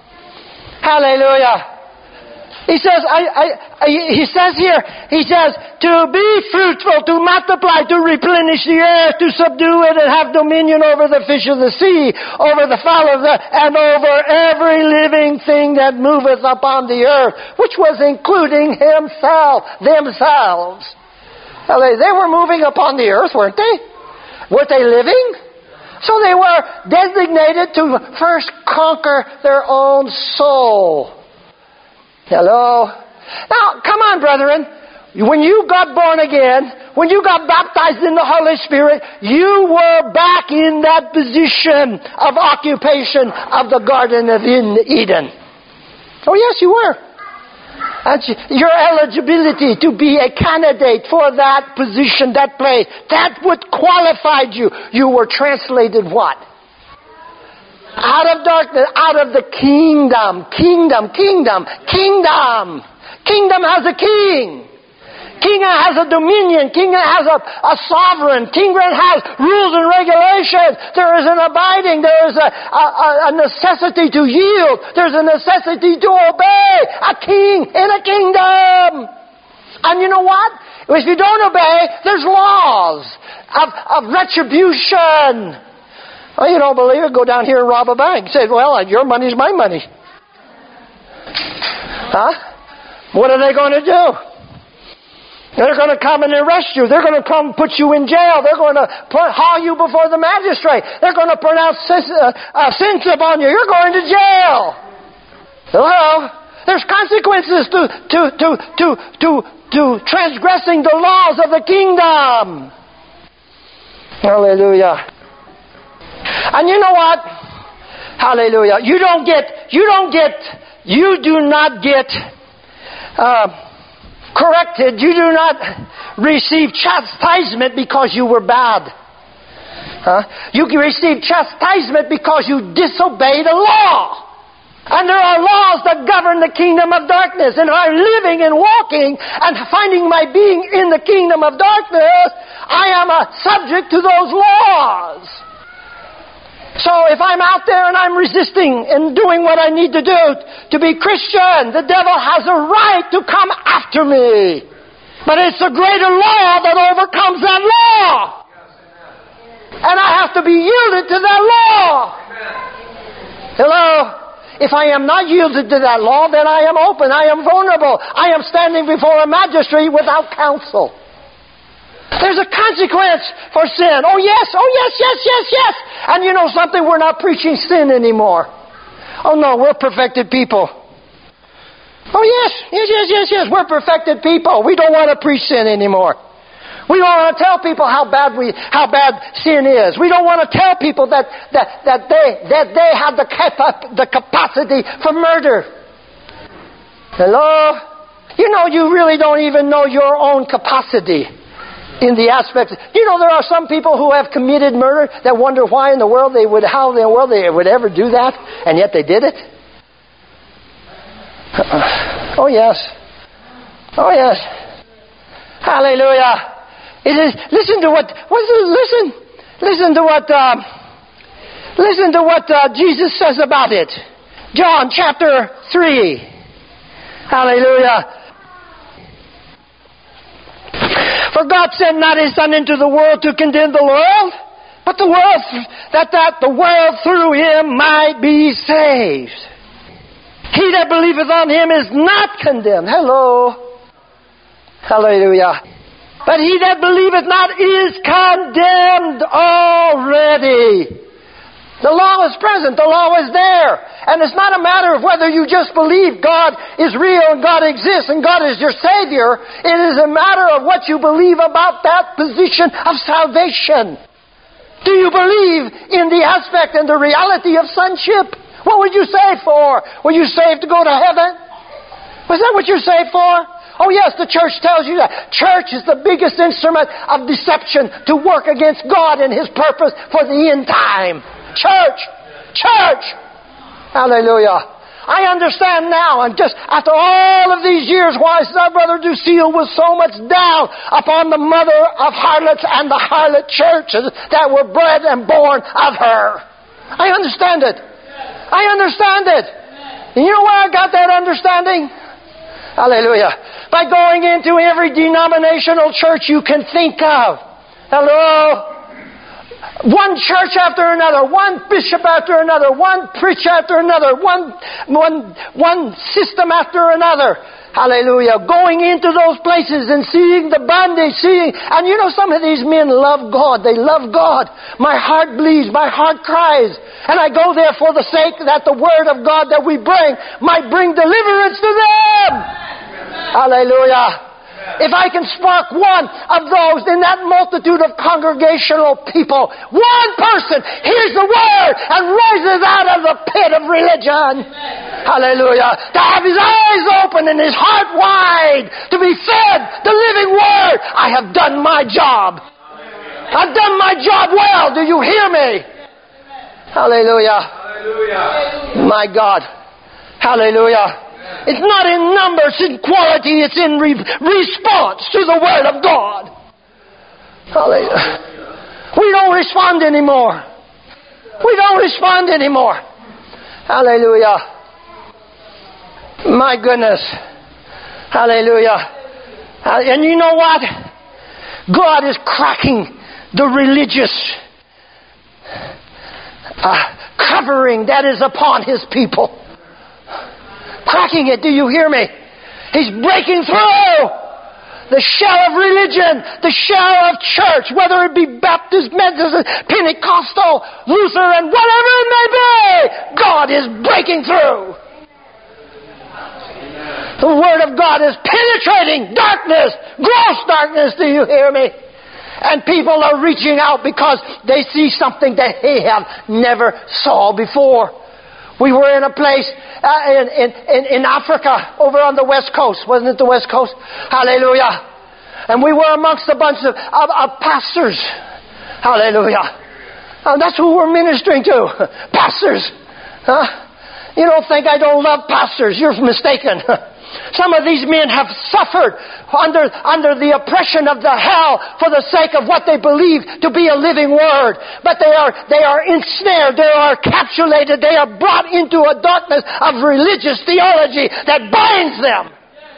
Hallelujah. He says, I, I, I, he says here, he says, to be fruitful, to multiply, to replenish the earth, to subdue it and have dominion over the fish of the sea, over the fowl of the, and over every living thing that moveth upon the earth, which was including himself, themselves. Now, they, they were moving upon the earth, weren't they? Weren't they living? So they were designated to first conquer their own soul. Hello? Now, come on, brethren. When you got born again, when you got baptized in the Holy Spirit, you were back in that position of occupation of the Garden of Eden. Oh, yes, you were. That's your eligibility to be a candidate for that position, that place. That what qualified you. You were translated what? Out of darkness, out of the kingdom, kingdom, kingdom, kingdom. Kingdom has a king. Kingdom has a dominion. Kingdom has a, a sovereign. Kingdom has rules and regulations. There is an abiding. There is a, a, a necessity to yield. There's a necessity to obey. A king in a kingdom. And you know what? If you don't obey, there's laws of, of retribution. Oh, you don't believe it? Go down here and rob a bank. Say, well, your money's my money. Huh? What are they going to do? They're going to come and arrest you. They're going to come put you in jail. They're going to put, haul you before the magistrate. They're going to pronounce sins, uh, uh, sins upon you. You're going to jail. Hello? There's consequences to, to, to, to, to, to transgressing the laws of the kingdom. Hallelujah. And you know what? Hallelujah. You don't get, you don't get, you do not get, uh, corrected. You do not receive chastisement because you were bad. Huh? You receive chastisement because you disobeyed the law. And there are laws that govern the kingdom of darkness. And I'm living and walking and finding my being in the kingdom of darkness. I am a subject to those laws. So if I'm out there and I'm resisting and doing what I need to do to be Christian, the devil has a right to come after me. But it's a greater law that overcomes that law. And I have to be yielded to that law. Hello? If I am not yielded to that law, then I am open. I am vulnerable. I am standing before a magistrate without counsel. There's a consequence for sin. Oh yes, oh yes, yes, yes, yes. And you know something? We're not preaching sin anymore. Oh no, we're perfected people. Oh yes, yes, yes, yes, yes. We're perfected people. We don't want to preach sin anymore. We don't want to tell people how bad we, how bad sin is. We don't want to tell people that that that they that they have the capa- the capacity for murder. Hello? You know, you really don't even know your own capacity. In the aspects, you know, there are some people who have committed murder that wonder why in the world they would, how in the world they would ever do that, and yet they did it. Uh, oh yes, oh yes, hallelujah! It is. Listen to what. What's it, listen, listen to what. Uh, listen to what uh, Jesus says about it. John chapter three. Hallelujah. For God sent not His Son into the world to condemn the world, but the world that, that the world through Him might be saved. He that believeth on Him is not condemned. Hello. Hallelujah. But he that believeth not is condemned already. The law is present. The law is there. And it's not a matter of whether you just believe God is real and God exists and God is your Savior. It is a matter of what you believe about that position of salvation. Do you believe in the aspect and the reality of sonship? What were you saved for? Were you saved to go to heaven? Was that what you're saved for? Oh yes, the church tells you that. Church is the biggest instrument of deception to work against God and His purpose for the end time. Church! Church! Hallelujah. I understand now, and just after all of these years, why our Brother Lucille was so much down upon the mother of harlots and the harlot churches that were bred and born of her. I understand it. I understand it. And you know where I got that understanding? Hallelujah. By going into every denominational church you can think of. Hello? One church after another, one bishop after another, one preacher after another, one, one, one system after another. Hallelujah. Going into those places and seeing the bondage, seeing, and you know some of these men love God. They love God. My heart bleeds. My heart cries. And I go there for the sake that the Word of God that we bring might bring deliverance to them. Hallelujah. If I can spark one of those in that multitude of congregational people, one person hears the Word and rises out of the pit of religion. Hallelujah. To have his eyes open and his heart wide, to be fed the living Word. I have done my job. I've done my job well. Do you hear me? Hallelujah. Hallelujah. My God. Hallelujah. It's not in numbers, in quality, it's in re- response to the Word of God. Hallelujah. We don't respond anymore. We don't respond anymore. Hallelujah. My goodness. Hallelujah. And you know what? God is cracking the religious uh, covering that is upon His people. Cracking it, do you hear me? He's breaking through. The shell of religion, the shell of church, whether it be Baptist, Methodist, Pentecostal, Lutheran, whatever it may be, God is breaking through. The Word of God is penetrating darkness, gross darkness, do you hear me? And people are reaching out because they see something that they have never saw before. We were in a place uh, in, in, in Africa, over on the West Coast. Wasn't it the West Coast? Hallelujah. And we were amongst a bunch of, of, of pastors. Hallelujah. And that's who we're ministering to. Pastors. Huh? You don't think I don't love pastors. You're mistaken. Some of these men have suffered under, under the oppression of the hell for the sake of what they believe to be a living word. But they are, they are ensnared, they are capsulated, they are brought into a darkness of religious theology that binds them.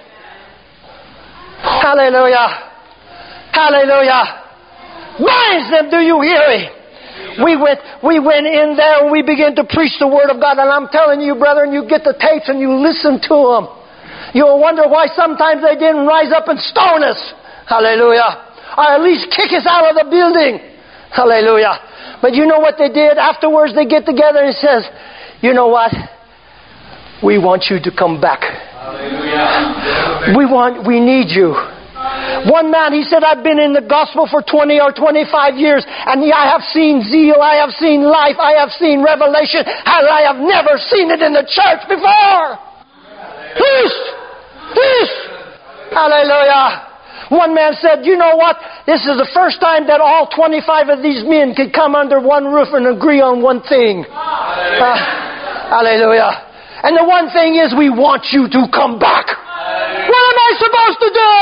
Hallelujah. Hallelujah. Binds them, do you hear me? We went, we went in there and we began to preach the Word of God. And I'm telling you, brethren, you get the tapes and you listen to them. You'll wonder why sometimes they didn't rise up and stone us. Hallelujah. Or at least kick us out of the building. Hallelujah. But you know what they did? Afterwards they get together and says, you know what? We want you to come back. Hallelujah. We want, we need you. One man, he said, I've been in the gospel for twenty or twenty-five years, and I have seen zeal, I have seen life, I have seen revelation, and I have never seen it in the church before. Peace! Peace! Hallelujah! One man said, you know what? This is the first time that all twenty-five of these men could come under one roof and agree on one thing. Uh, hallelujah. And the one thing is, we want you to come back. What am I supposed to do?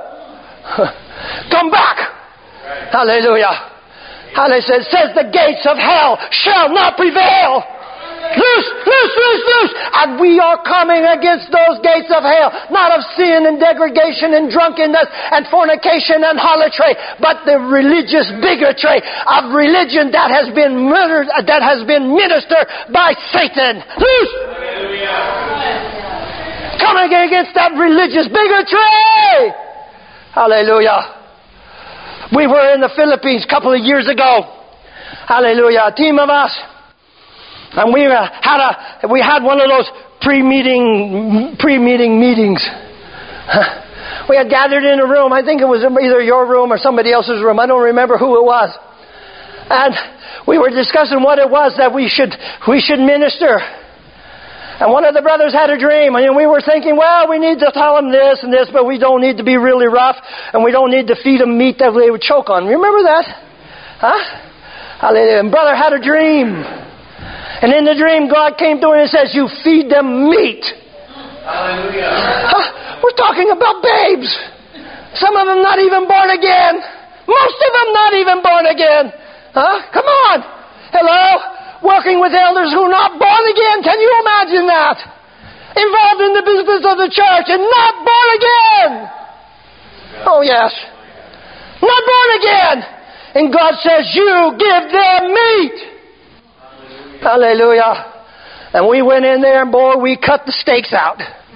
Come back. Hallelujah. Hallelujah. It says the gates of hell shall not prevail. Loose, loose, loose, loose. And we are coming against those gates of hell. Not of sin and degradation and drunkenness and fornication and harlotry, but the religious bigotry of religion that has been murdered, that has been ministered by Satan. Loose. Coming against that religious bigotry. Hallelujah. We were in the Philippines a couple of years ago. Hallelujah. A team of us. And we uh, had a we had one of those pre-meeting pre-meeting meetings. We had gathered in a room. I think it was either your room or somebody else's room. I don't remember who it was. And we were discussing what it was that we should we should minister. And one of the brothers had a dream. And we were thinking, well, we need to tell them this and this, but we don't need to be really rough, and we don't need to feed them meat that they would choke on. Remember that? Huh? Hallelujah. And brother had a dream. And in the dream, God came to him and says, you feed them meat. Hallelujah. Huh? We're talking about babes. Some of them not even born again. Most of them not even born again. Huh? Come on. Hello? Working with elders who are not born again. Can you imagine that? Involved in the business of the church and not born again. Oh, yes. Not born again. And God says, you give them meat. Hallelujah. And we went in there and boy, we cut the steaks out.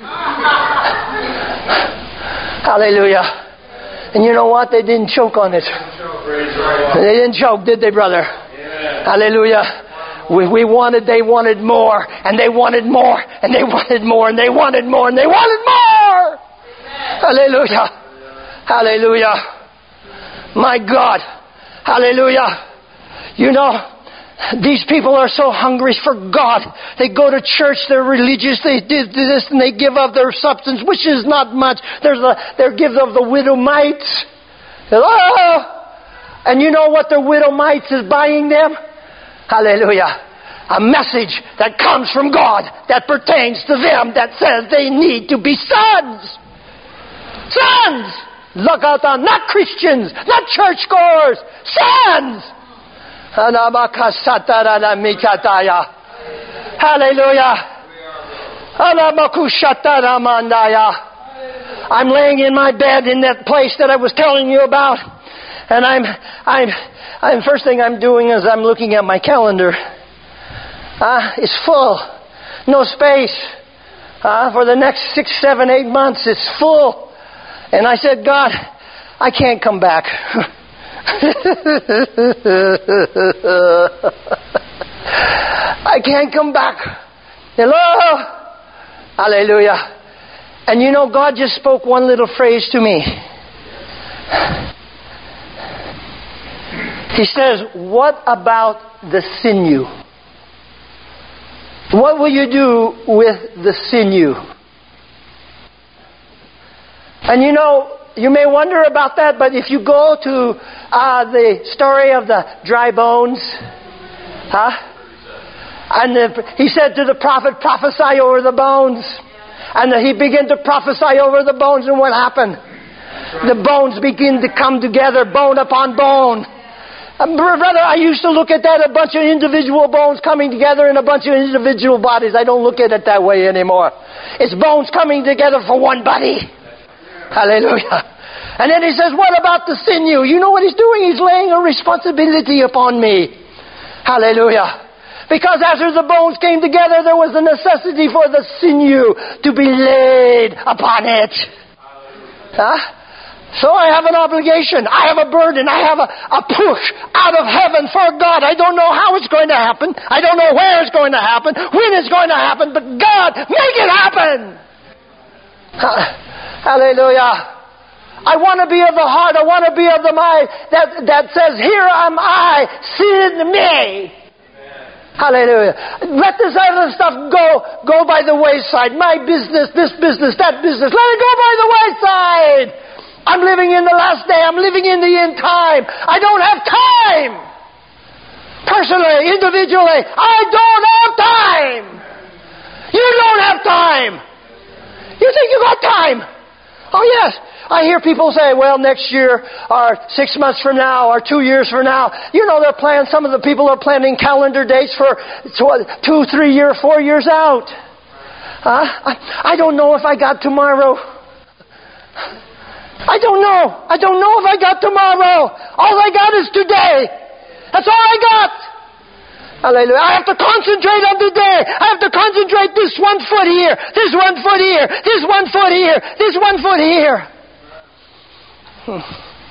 Hallelujah. And you know what? They didn't choke on it. They didn't choke, did they, brother? Yeah. Hallelujah. We, we wanted, they wanted more, and they wanted more, and they wanted more, and they wanted more, and they wanted more. Hallelujah. Hallelujah. My God. Hallelujah. You know, these people are so hungry for God. They go to church, they're religious, they do this, and they give of their substance, which is not much. There's a, they give of the widow mites. Oh! And you know what the widow mites is buying them? Hallelujah. A message that comes from God that pertains to them that says they need to be sons. Sons! Look out on, not Christians, not churchgoers, sons! Hallelujah. I'm laying in my bed in that place that I was telling you about, and I'm, I'm, I'm. First thing I'm doing is I'm looking at my calendar. Uh, it's full, no space. Uh, for the next six, seven, eight months, it's full. And I said, God, I can't come back. I can't come back. Hello? Hallelujah. And you know, God just spoke one little phrase to me. He says, what about the sinew? What will you do with the sinew? And you know, you may wonder about that, but if you go to uh, the story of the dry bones, huh? And the, he said to the prophet, prophesy over the bones. And he began to prophesy over the bones, and what happened? The bones begin to come together, bone upon bone. Um, brother, I used to look at that, a bunch of individual bones coming together in a bunch of individual bodies. I don't look at it that way anymore. It's bones coming together for one body. Hallelujah. And then he says, what about the sinew? You know what he's doing? He's laying a responsibility upon me. Hallelujah. Because after the bones came together, there was a necessity for the sinew to be laid upon it. Huh? So I have an obligation. I have a burden. I have a, a push out of heaven for God. I don't know how it's going to happen. I don't know where it's going to happen, when it's going to happen, but God, make it happen. Hallelujah. I want to be of the heart. I want to be of the mind that, that says, here am I, send me. Hallelujah. Let this other stuff go, go by the wayside. My business, this business, that business. Let it go by the wayside. I'm living in the last day. I'm living in the end time. I don't have time. Personally, individually, I don't have time. You don't have time. You think you got time? Oh, yes. I hear people say, well, next year, or six months from now, or two years from now. You know, they're planning, some of the people are planning calendar dates for two, three years, four years out. Huh? I, I don't know if I got tomorrow. I don't know. I don't know if I got tomorrow. All I got is today. That's all I got. Hallelujah. I have to concentrate on today. I have to concentrate this one foot here, this one foot here, this one foot here, this one foot here. Hmm.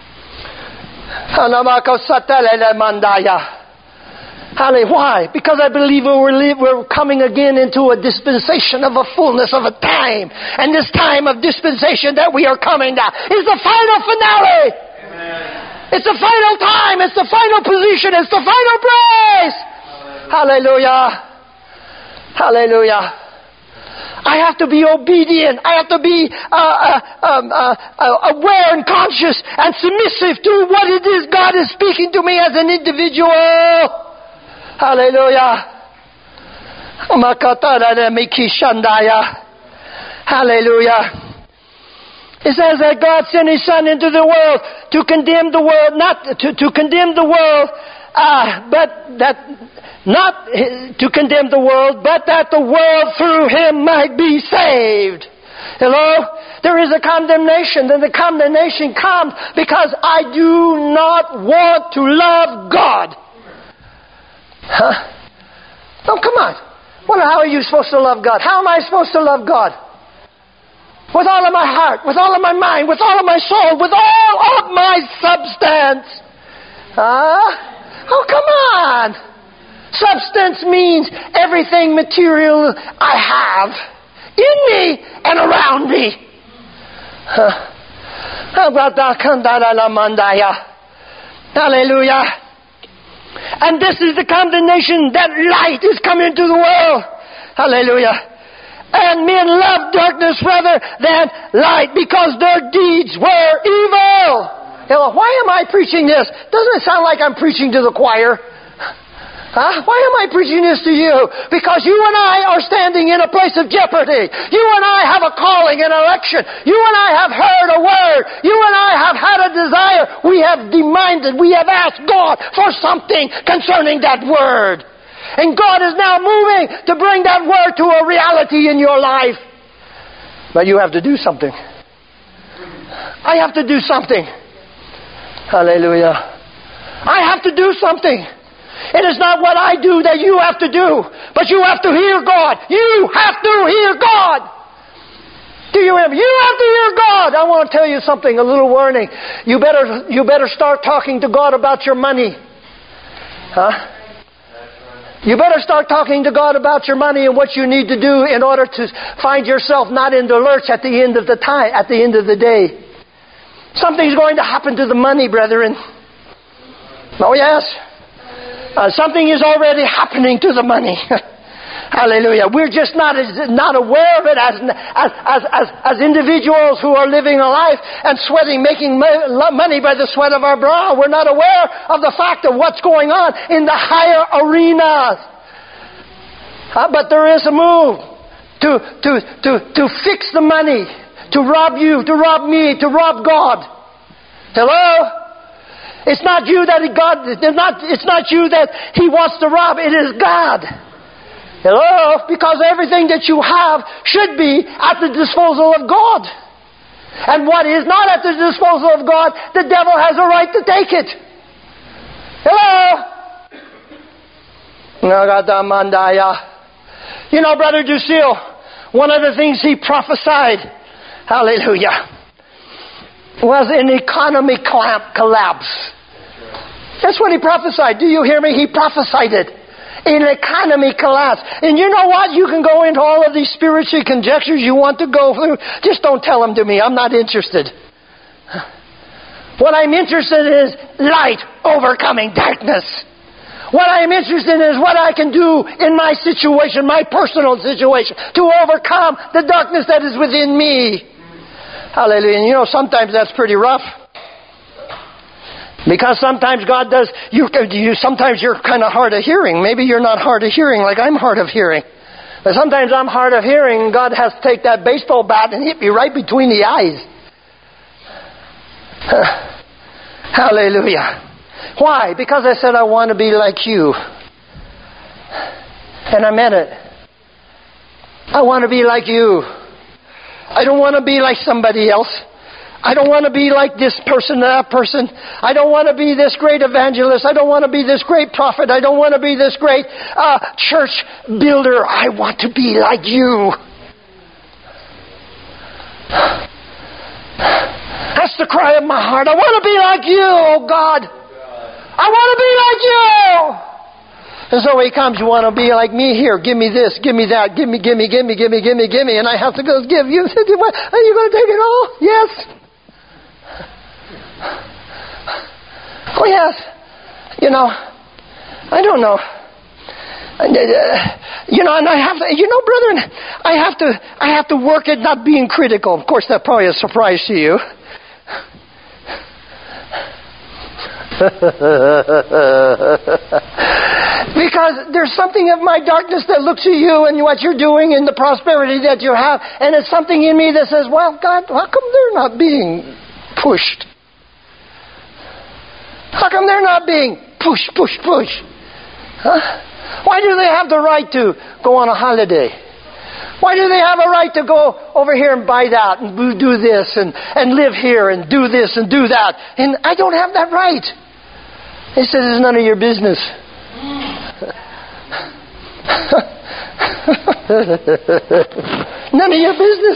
Hallelujah. Why? Because I believe we're, we're coming again into a dispensation of a fullness of a time. And this time of dispensation that we are coming now is the final finale. Amen. It's the final time. It's the final position. It's the final place. Hallelujah. Hallelujah. I have to be obedient. I have to be uh, uh, um, uh, uh, aware and conscious and submissive to what it is God is speaking to me as an individual. Hallelujah. Hallelujah. It says that God sent His Son into the world to condemn the world, not to, to condemn the world, uh, but that not to condemn the world, but that the world through Him might be saved. Hello? There is a condemnation, and the condemnation comes because I do not want to love God. Huh? Oh, come on. Well, how are you supposed to love God? How am I supposed to love God? With all of my heart, with all of my mind, with all of my soul, with all of my substance. Huh? Oh, come on. Substance means everything material I have in me and around me. Huh? Hallelujah. And this is the condemnation that light is coming to the world. Hallelujah. And men love darkness rather than light because their deeds were evil. You know, why am I preaching this? Doesn't it sound like I'm preaching to the choir? Huh? Why am I preaching this to you? Because you and I are standing in a place of jeopardy. You and I have a calling, an election. You and I have heard a word. You and I have had a desire. We have demanded, we have asked God for something concerning that word. And God is now moving to bring that word to a reality in your life. But you have to do something. I have to do something. Hallelujah. I have to do something. It is not what I do that you have to do, but you have to hear God. You have to hear God. Do you hear me? You have to hear God. I want to tell you something, a little warning. You better, you better start talking to God about your money. Huh? You better start talking to God about your money and what you need to do in order to find yourself not in the lurch at the end of the time, at the end of the day. Something's going to happen to the money, brethren. Oh yes. Uh, something is already happening to the money. Hallelujah. We're just not as, not aware of it as, as, as, as, as individuals who are living a life and sweating, making money by the sweat of our brow. We're not aware of the fact of what's going on in the higher arenas. Uh, but there is a move to, to, to, to fix the money, to rob you, to rob me, to rob God. Hello? It's not you that God, it's not, it's not you that He wants to rob. It is God. Hello? Because everything that you have should be at the disposal of God. And what is not at the disposal of God, the devil has a right to take it. Hello? You know, Brother Ducille, one of the things he prophesied, hallelujah, was an economy collapse. That's what he prophesied. Do you hear me? He prophesied it. An economy collapse. And you know what? You can go into all of these spiritual conjectures you want to go through. Just don't tell them to me. I'm not interested. What I'm interested in is light overcoming darkness. What I'm interested in is what I can do in my situation, my personal situation, to overcome the darkness that is within me. Hallelujah. And you know, sometimes that's pretty rough. Because sometimes God does, you, you sometimes you're kind of hard of hearing. Maybe you're not hard of hearing like I'm hard of hearing. But sometimes I'm hard of hearing and God has to take that baseball bat and hit me right between the eyes. Hallelujah. Why? Because I said I want to be like you. And I meant it. I want to be like you. I don't want to be like somebody else. I don't want to be like this person, that person. I don't want to be this great evangelist. I don't want to be this great prophet. I don't want to be this great uh, church builder. I want to be like you. That's the cry of my heart. I want to be like you, oh God. I want to be like you. And so he comes, you want to be like me? Here, give me this, give me that, give me, give me, give me, give me, give me, give me. And I have to go give you. What? Are you going to take it all? Yes. Oh yes, you know, I don't know. You know, and I have to, you know, brethren, I have to, I have to work at not being critical. Of course, that's probably a surprise to you. Because there's something of my darkness that looks at you and what you're doing and the prosperity that you have, and it's something in me that says, well, God, how come they're not being pushed? How come they're not being push, push, push? Huh? Why do they have the right to go on a holiday? Why do they have a right to go over here and buy that and do this and, and live here and do this and do that? And I don't have that right. He says it's none of your business. None of your business.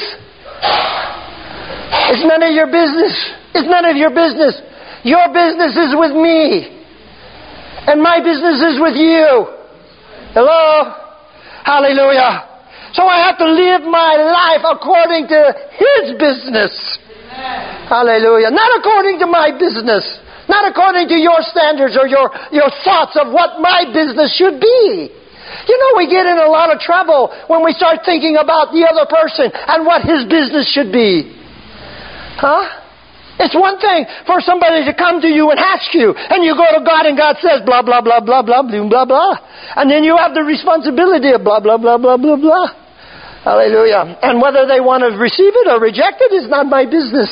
It's none of your business. It's none of your business. Your business is with me. And my business is with you. Hello? Hallelujah. So I have to live my life according to His business. Amen. Hallelujah. Not according to my business. Not according to your standards or your, your thoughts of what my business should be. You know, we get in a lot of trouble when we start thinking about the other person and what his business should be. Huh? It's one thing for somebody to come to you and ask you, and you go to God and God says blah, blah, blah, blah, blah, blah, blah, blah. And then you have the responsibility of blah, blah, blah, blah, blah, blah. Hallelujah. And whether they want to receive it or reject it is not my business.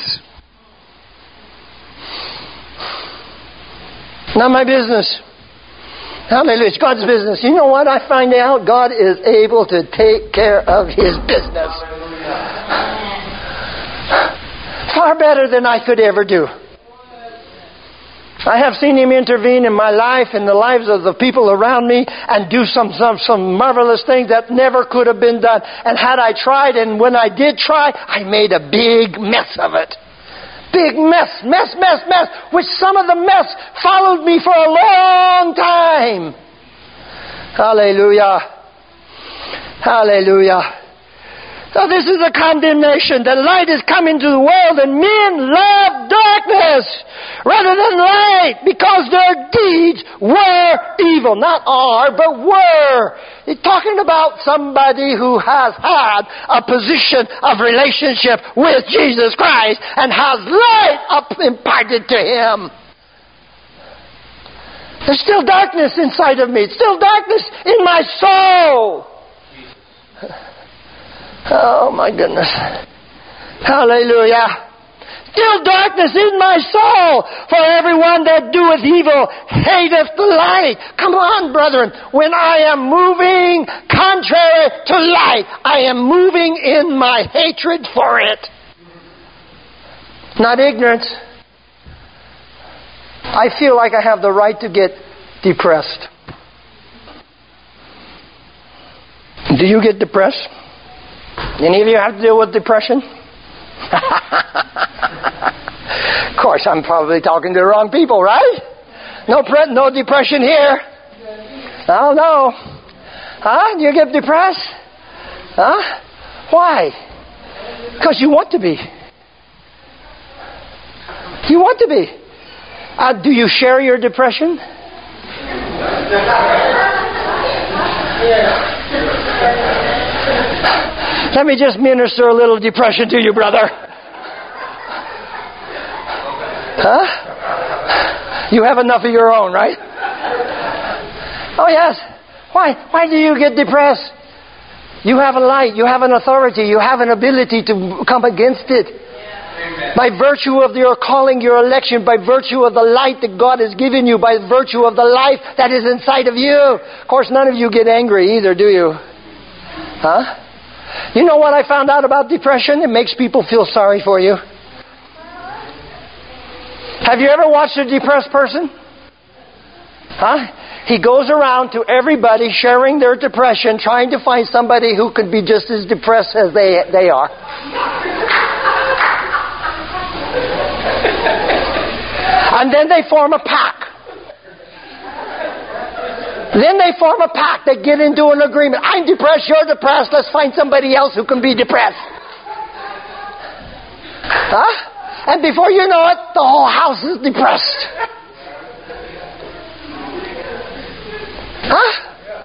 Not my business. Hallelujah. It's God's business. You know what I find out? God is able to take care of His business. Far better than I could ever do. I have seen Him intervene in my life, in the lives of the people around me, and do some, some, some marvelous things that never could have been done. And had I tried, and when I did try, I made a big mess of it. Big mess, mess, mess, mess, which some of the mess followed me for a long time. Hallelujah. Hallelujah. So this is a condemnation. The light is come into the world, and men love darkness rather than light, because their deeds were evil. Not are, but were. It's talking about somebody who has had a position of relationship with Jesus Christ and has light up imparted to Him. There's still darkness inside of me. It's still darkness in my soul. Oh my goodness. Hallelujah. Still darkness in my soul, for everyone that doeth evil hateth the light. Come on, brethren. When I am moving contrary to light, I am moving in my hatred for it. Not ignorance. I feel like I have the right to get depressed. Do you get depressed? Any of you have to deal with depression? Of course, I'm probably talking to the wrong people, right? No pre- no depression here. Oh, no. Huh? Do you get depressed? Huh? Why? Because you want to be. You want to be. Uh, do you share your depression? Let me just minister a little depression to you, brother. Huh? You have enough of your own, right? Oh, yes. Why? Why do you get depressed? You have a light. You have an authority. You have an ability to come against it. Amen. By virtue of your calling, your election, by virtue of the light that God has given you, by virtue of the life that is inside of you. Of course, none of you get angry either, do you? Huh? You know what I found out about depression? It makes people feel sorry for you. Have you ever watched a depressed person? Huh? He goes around to everybody sharing their depression, trying to find somebody who could be just as depressed as they, they are. And then they form a pack. Then they form a pact. They get into an agreement. I'm depressed, you're depressed. Let's find somebody else who can be depressed. Huh? And before you know it, the whole house is depressed. Huh?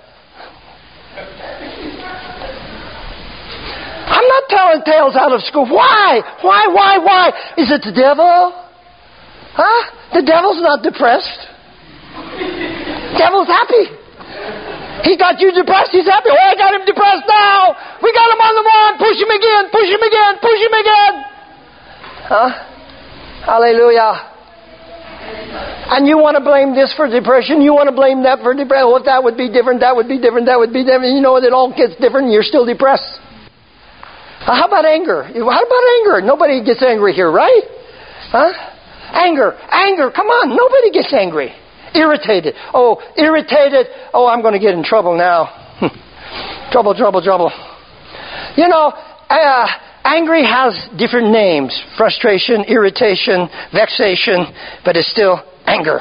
I'm not telling tales out of school. Why? Why, why, why? Is it the devil? Huh? The devil's not depressed. The devil's happy. He got you depressed, he's happy. Oh, I got him depressed now. We got him on the run. Push him again, push him again, push him again. Huh? Hallelujah. And you want to blame this for depression. You want to blame that for depression. Well, if that would be different, that would be different, that would be different. You know, it all gets different and you're still depressed. Uh, how about anger? How about anger? Nobody gets angry here, right? Huh? Anger. Anger. Come on. Nobody gets angry. Irritated. Oh, irritated. Oh, I'm going to get in trouble now. trouble, trouble, trouble. You know, uh, angry has different names. Frustration, irritation, vexation, but it's still anger.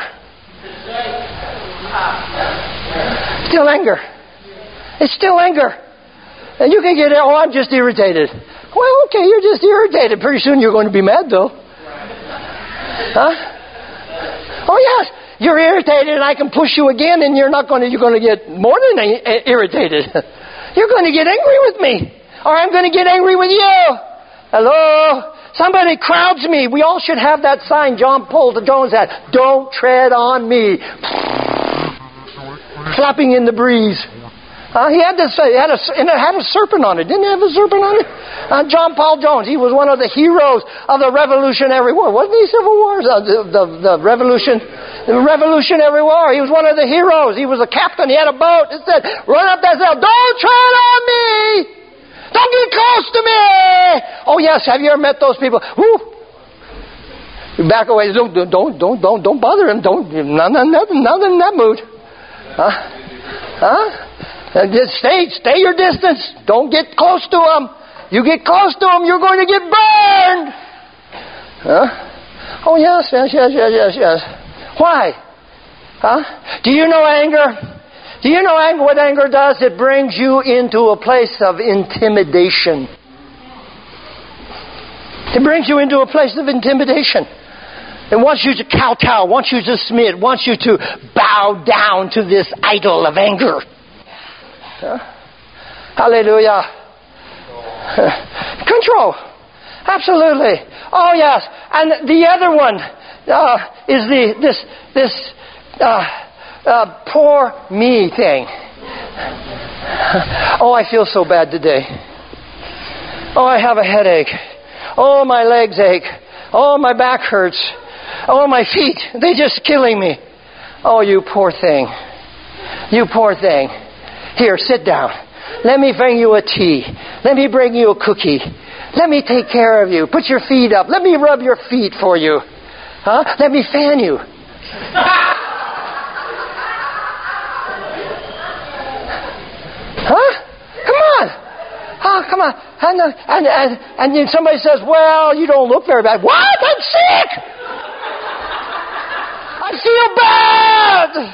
Still anger. It's still anger. And you can get, oh, I'm just irritated. Well, okay, you're just irritated. Pretty soon you're going to be mad, though. Huh? Oh, yes. You're irritated and I can push you again and you're not going to, you're going to get more than irritated. You're going to get angry with me. Or I'm going to get angry with you. Hello? Somebody crowds me. We all should have that sign John Paul Jones had. Don't tread on me. Flapping in the breeze. Uh, he had this, he had a, and it had a serpent on it. Didn't it have a serpent on it? Uh, John Paul Jones, he was one of the heroes of the Revolutionary War. Wasn't he Civil War? Uh, the, the, the Revolution, the Revolutionary War. He was one of the heroes. He was a captain. He had a boat. It said, run up that hill. Don't tread on me. Don't get close to me. Oh, yes. Have you ever met those people? Woo. You back away. Don't, don't, don't, don't, don't bother him. Don't, not, not, not, not in that mood. Huh? Huh? And just stay, stay your distance. Don't get close to him. You get close to him, you're going to get burned. Huh? Oh, yes, yes, yes, yes, yes, yes. Why? Huh? Do you know anger? Do you know anger, what anger does? It brings you into a place of intimidation. It brings you into a place of intimidation. It wants you to kowtow, wants you to submit, wants you to bow down to this idol of anger. Huh? Hallelujah. Control. Absolutely. Oh, yes. And the other one uh, is the this this uh, uh, poor me thing. Oh, I feel so bad today. Oh, I have a headache. Oh, my legs ache. Oh, my back hurts. Oh, my feet, they're just killing me. Oh, you poor thing. You poor thing. Here, sit down. Let me bring you a tea. Let me bring you a cookie. Let me take care of you. Put your feet up. Let me rub your feet for you. Huh? Let me fan you. Huh? Come on. Oh, come on. And, and, and, and then somebody says, well, you don't look very bad. What? I'm sick. I feel bad.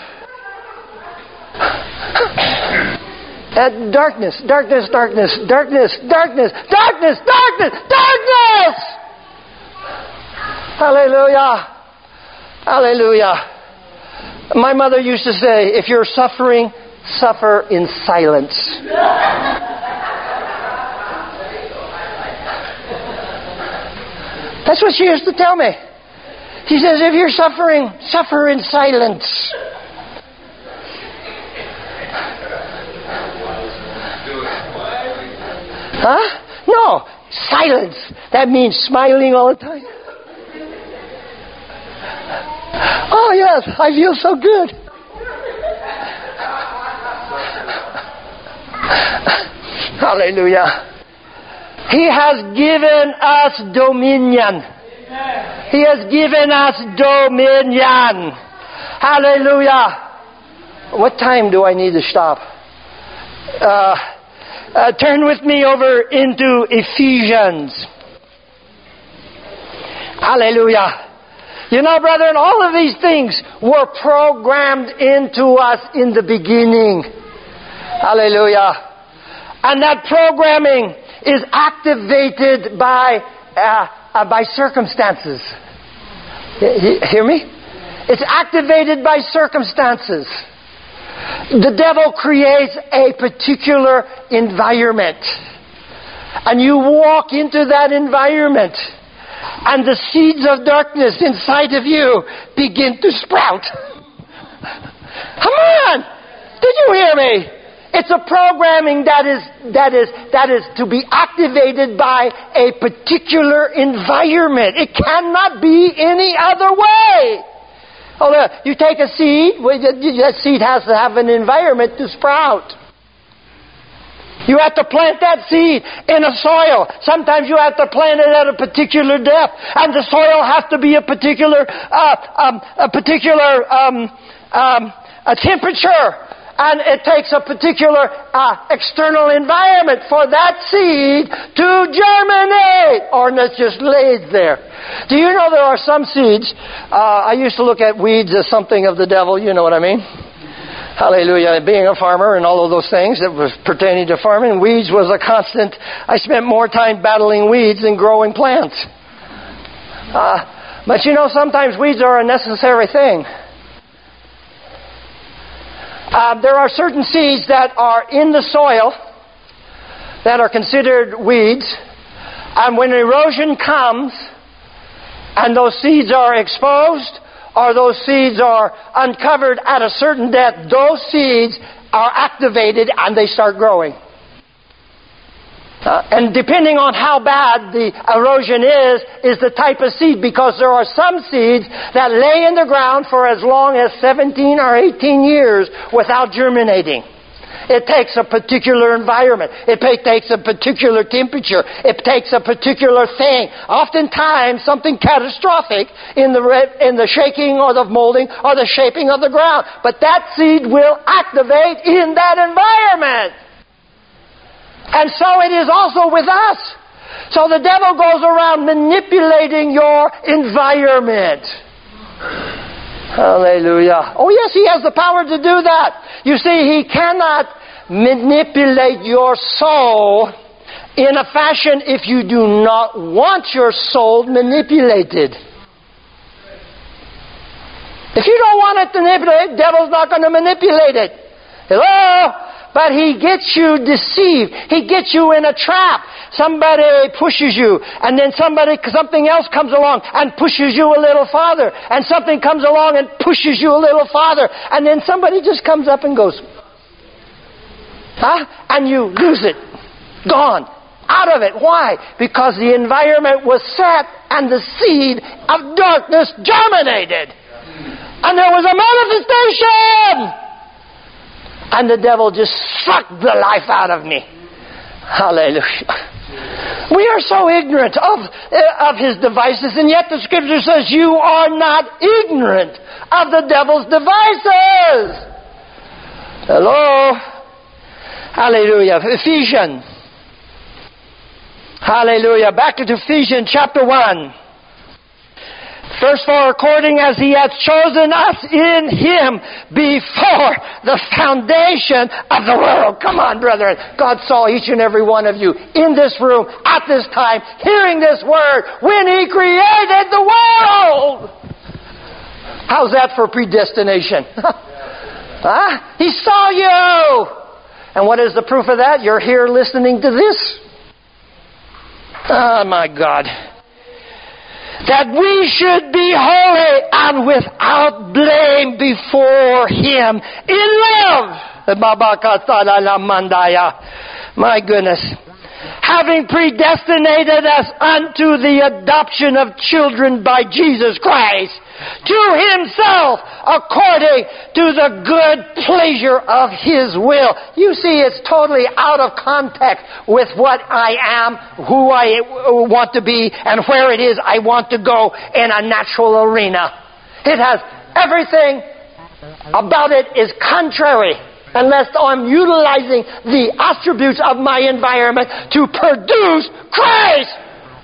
Uh, darkness, darkness, darkness, darkness, darkness, darkness, darkness, darkness. Hallelujah. Hallelujah. My mother used to say, if you're suffering, suffer in silence. That's what she used to tell me. She says, if you're suffering, suffer in silence. Huh? No. Silence. That means smiling all the time. Oh, yes. I feel so good. Hallelujah. He has given us dominion. He has given us dominion. Hallelujah. What time do I need to stop? Uh, uh, turn with me over into Ephesians. Hallelujah. You know, brethren, all of these things were programmed into us in the beginning. Hallelujah. And that programming is activated by uh, uh, by circumstances. Hear me? It's activated by circumstances. The devil creates a particular environment. And you walk into that environment, and the seeds of darkness inside of you begin to sprout. Come on! Did you hear me? It's a programming that is that is that is to be activated by a particular environment. It cannot be any other way. Oh, look, you take a seed, well, that seed has to have an environment to sprout. You have to plant that seed in a soil. Sometimes you have to plant it at a particular depth, and the soil has to be a particular uh, um, a particular um, um, a temperature. And it takes a particular uh, external environment for that seed to germinate. Or it just lays there. Do you know there are some seeds? Uh, I used to look at weeds as something of the devil. You know what I mean? Hallelujah. Being a farmer and all of those things that was pertaining to farming, weeds was a constant. I spent more time battling weeds than growing plants. Uh, but you know, sometimes weeds are a necessary thing. Uh, there are certain seeds that are in the soil that are considered weeds. And when erosion comes and those seeds are exposed or those seeds are uncovered at a certain depth, those seeds are activated and they start growing. Uh, and depending on how bad the erosion is, is the type of seed. Because there are some seeds that lay in the ground for as long as seventeen or eighteen years without germinating. It takes a particular environment. It takes a particular temperature. It takes a particular thing. Oftentimes, something catastrophic in the in the shaking or the molding or the shaping of the ground. But that seed will activate in that environment. And so it is also with us. So the devil goes around manipulating your environment. Hallelujah. Oh yes, he has the power to do that. You see, he cannot manipulate your soul in a fashion if you do not want your soul manipulated. If you don't want it manipulated, the devil's not going to manipulate it. Hello? But he gets you deceived. He gets you in a trap. Somebody pushes you, and then somebody, something else comes along and pushes you a little farther, and something comes along and pushes you a little farther, and then somebody just comes up and goes, huh? And you lose it. Gone. Out of it. Why? Because the environment was set and the seed of darkness germinated. And there was a manifestation. And the devil just sucked the life out of me. Hallelujah. We are so ignorant of, uh, of his devices, and yet the Scripture says you are not ignorant of the devil's devices. Hello? Hallelujah. Ephesians. Hallelujah. Back to Ephesians chapter one. Verse four, according as he hath chosen us in him before the foundation of the world. Come on, brethren. God saw each and every one of you in this room at this time, hearing this word, when he created the world. How's that for predestination? Huh? He saw you. And what is the proof of that? You're here listening to this. Oh, my God. That we should be holy and without blame before him in love. My goodness. Having predestinated us unto the adoption of children by Jesus Christ, to himself, according to the good pleasure of his will. You see, it's totally out of context with what I am, who I want to be, and where it is I want to go in a natural arena. It has everything about it is contrary, unless I'm utilizing the attributes of my environment to produce Christ.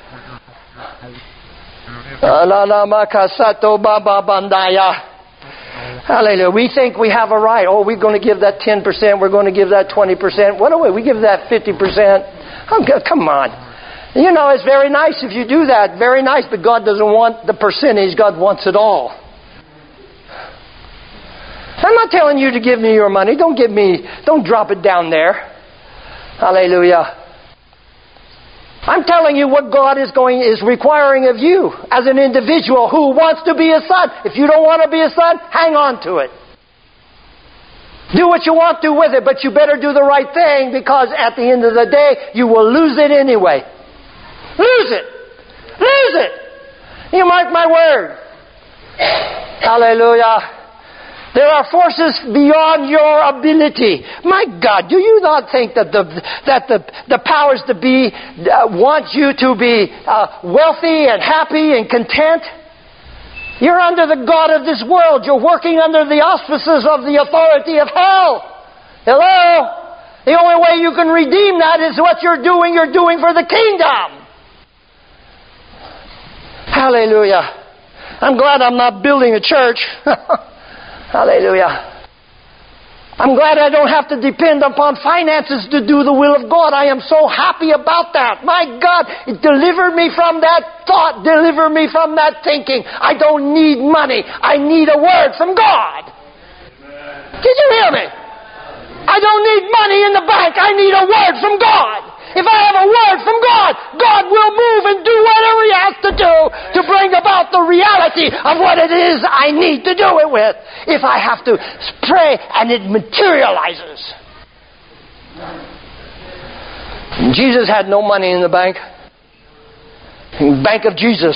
Hallelujah. We think we have a right. Oh, we're going to give that ten percent. We're going to give that twenty percent. What do we? We give that fifty percent. Oh, come on. You know, it's very nice if you do that. Very nice. But God doesn't want the percentage. God wants it all. I'm not telling you to give me your money. Don't give me, don't drop it down there. Hallelujah. I'm telling you what God is going is requiring of you as an individual who wants to be a son. If you don't want to be a son, hang on to it. Do what you want to with it, but you better do the right thing, because at the end of the day, you will lose it anyway. Lose it. Lose it. You mark my word. Hallelujah. There are forces beyond your ability. My God, do you not think that the that the, the powers to be uh, want you to be uh, wealthy and happy and content? You're under the God of this world. You're working under the auspices of the authority of hell. Hello? The only way you can redeem that is what you're doing, you're doing for the kingdom. Hallelujah. I'm glad I'm not building a church. Hallelujah. I'm glad I don't have to depend upon finances to do the will of God. I am so happy about that. My God, deliver me from that thought. Deliver me from that thinking. I don't need money. I need a word from God. Did you hear me? I don't need money in the bank. I need a word from God. If I have a word from God, God will move and do whatever He has to do to bring about the reality of what it is I need to do it with. If I have to pray and it materializes. Jesus had no money in the bank. Bank of Jesus.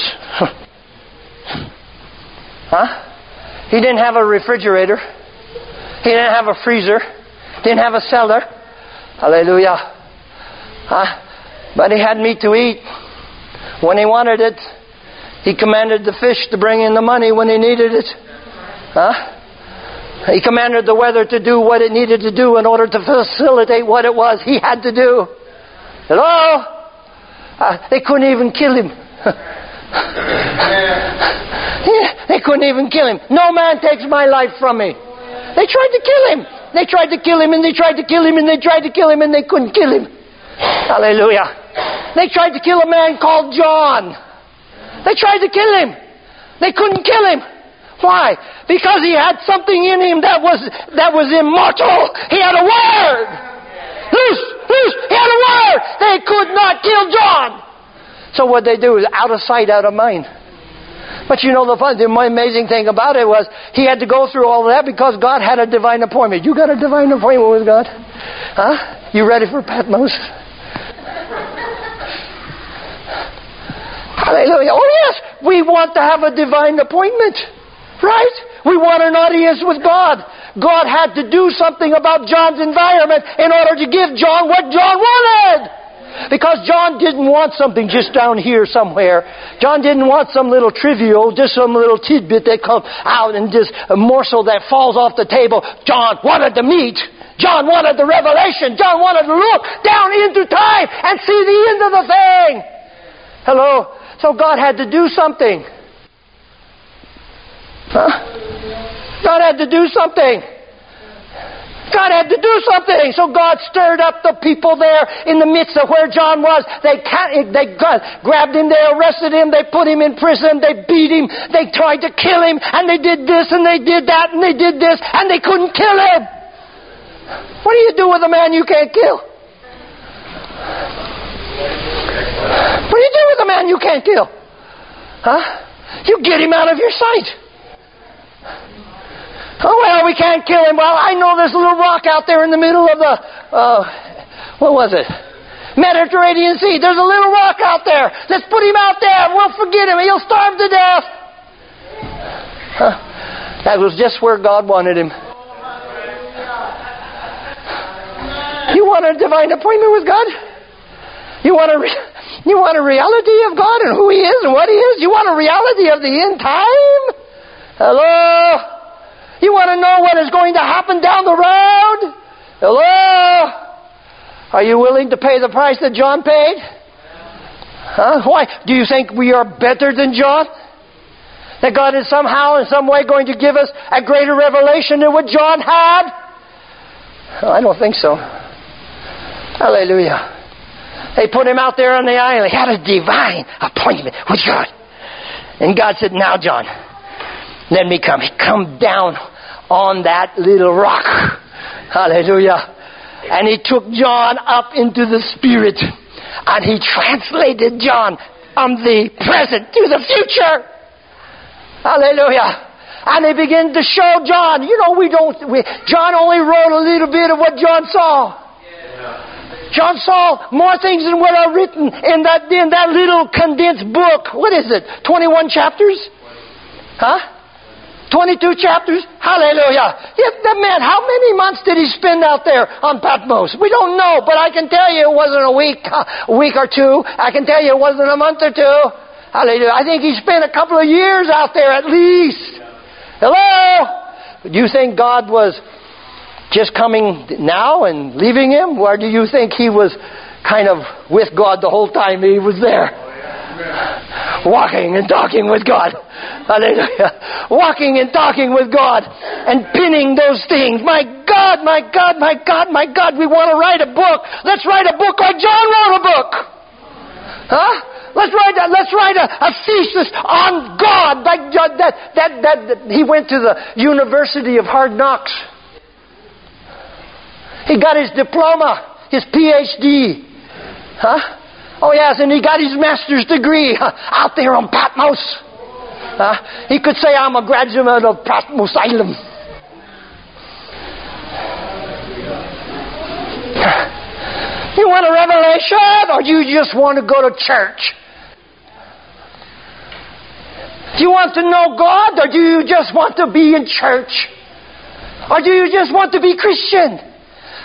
Huh? He didn't have a refrigerator. He didn't have a freezer. Didn't have a cellar. Hallelujah. Huh? But he had meat to eat when he wanted it. He commanded the fish to bring in the money when he needed it. Huh? He commanded the weather to do what it needed to do in order to facilitate what it was he had to do. Hello? Uh, they couldn't even kill him. Yeah, they couldn't even kill him. No man takes my life from me. They tried to kill him. They tried to kill him and they tried to kill him and they tried to kill him and they couldn't kill him. Hallelujah. They tried to kill a man called John. They tried to kill him. They couldn't kill him. Why? Because he had something in him that was that was immortal. He had a word. Loose, loose. He had a word. They could not kill John. So what they do is out of sight, out of mind. But you know the fun, the amazing thing about it was he had to go through all of that because God had a divine appointment. You got a divine appointment with God? Huh? You ready for Patmos? Hallelujah. Oh yes, we want to have a divine appointment. Right? We want an audience with God. God had to do something about John's environment in order to give John what John wanted. Because John didn't want something just down here somewhere. John didn't want some little trivial, just some little tidbit that comes out and just a morsel that falls off the table. John wanted the meat. John wanted the revelation. John wanted to look down into time and see the end of the thing. Hello? So God had to do something. Huh? God had to do something. God had to do something. So God stirred up the people there in the midst of where John was. They they grabbed him, they arrested him, they put him in prison, they beat him, they tried to kill him, and they did this and they did that and they did this, and they couldn't kill him. What do you do with a man you can't kill? What do you do with a man you can't kill? Huh? You get him out of your sight. Oh, well, we can't kill him. Well, I know there's a little rock out there in the middle of the, uh, what was it? Mediterranean Sea. There's a little rock out there. Let's put him out there and we'll forget him. He'll starve to death. Huh. That was just where God wanted him. You want a divine appointment with God? You want a, re- you want a reality of God and who He is and what He is? You want a reality of the end time? Hello? You want to know what is going to happen down the road? Hello? Are you willing to pay the price that John paid? Huh? Why? Do you think we are better than John? That God is somehow, in some way, going to give us a greater revelation than what John had? Oh, I don't think so. Hallelujah. They put him out there on the island. He had a divine appointment with God. And God said, now, John, let me come. He come down on that little rock. Hallelujah. And he took John up into the Spirit. And he translated John from the present to the future. Hallelujah. And he began to show John. You know, we don't... We, John only wrote a little bit of what John saw. John saw more things than what are written in that, in that little condensed book. What is it? twenty-one chapters? Huh? twenty-two chapters? Hallelujah. Yes, that man, how many months did he spend out there on Patmos? We don't know, but I can tell you it wasn't a week, a week or two. I can tell you it wasn't a month or two. Hallelujah. I think he spent a couple of years out there at least. Hello? Do you think God was just coming now and leaving him? Or do you think he was kind of with God the whole time he was there? Walking and talking with God. Hallelujah. Walking and talking with God and pinning those things. My God, my God, my God, my God, we want to write a book. Let's write a book like John wrote a book. Huh? Let's write a, let's write a, a thesis on God. Like that, that, that, that, he went to the University of Hard Knocks. He got his diploma, his P H D. Huh? Oh yes, and he got his master's degree huh, out there on Patmos. Uh, he could say, I'm a graduate of Patmos Island. You want a revelation, or do you just want to go to church? Do you want to know God, or do you just want to be in church? Or do you just want to be Christian?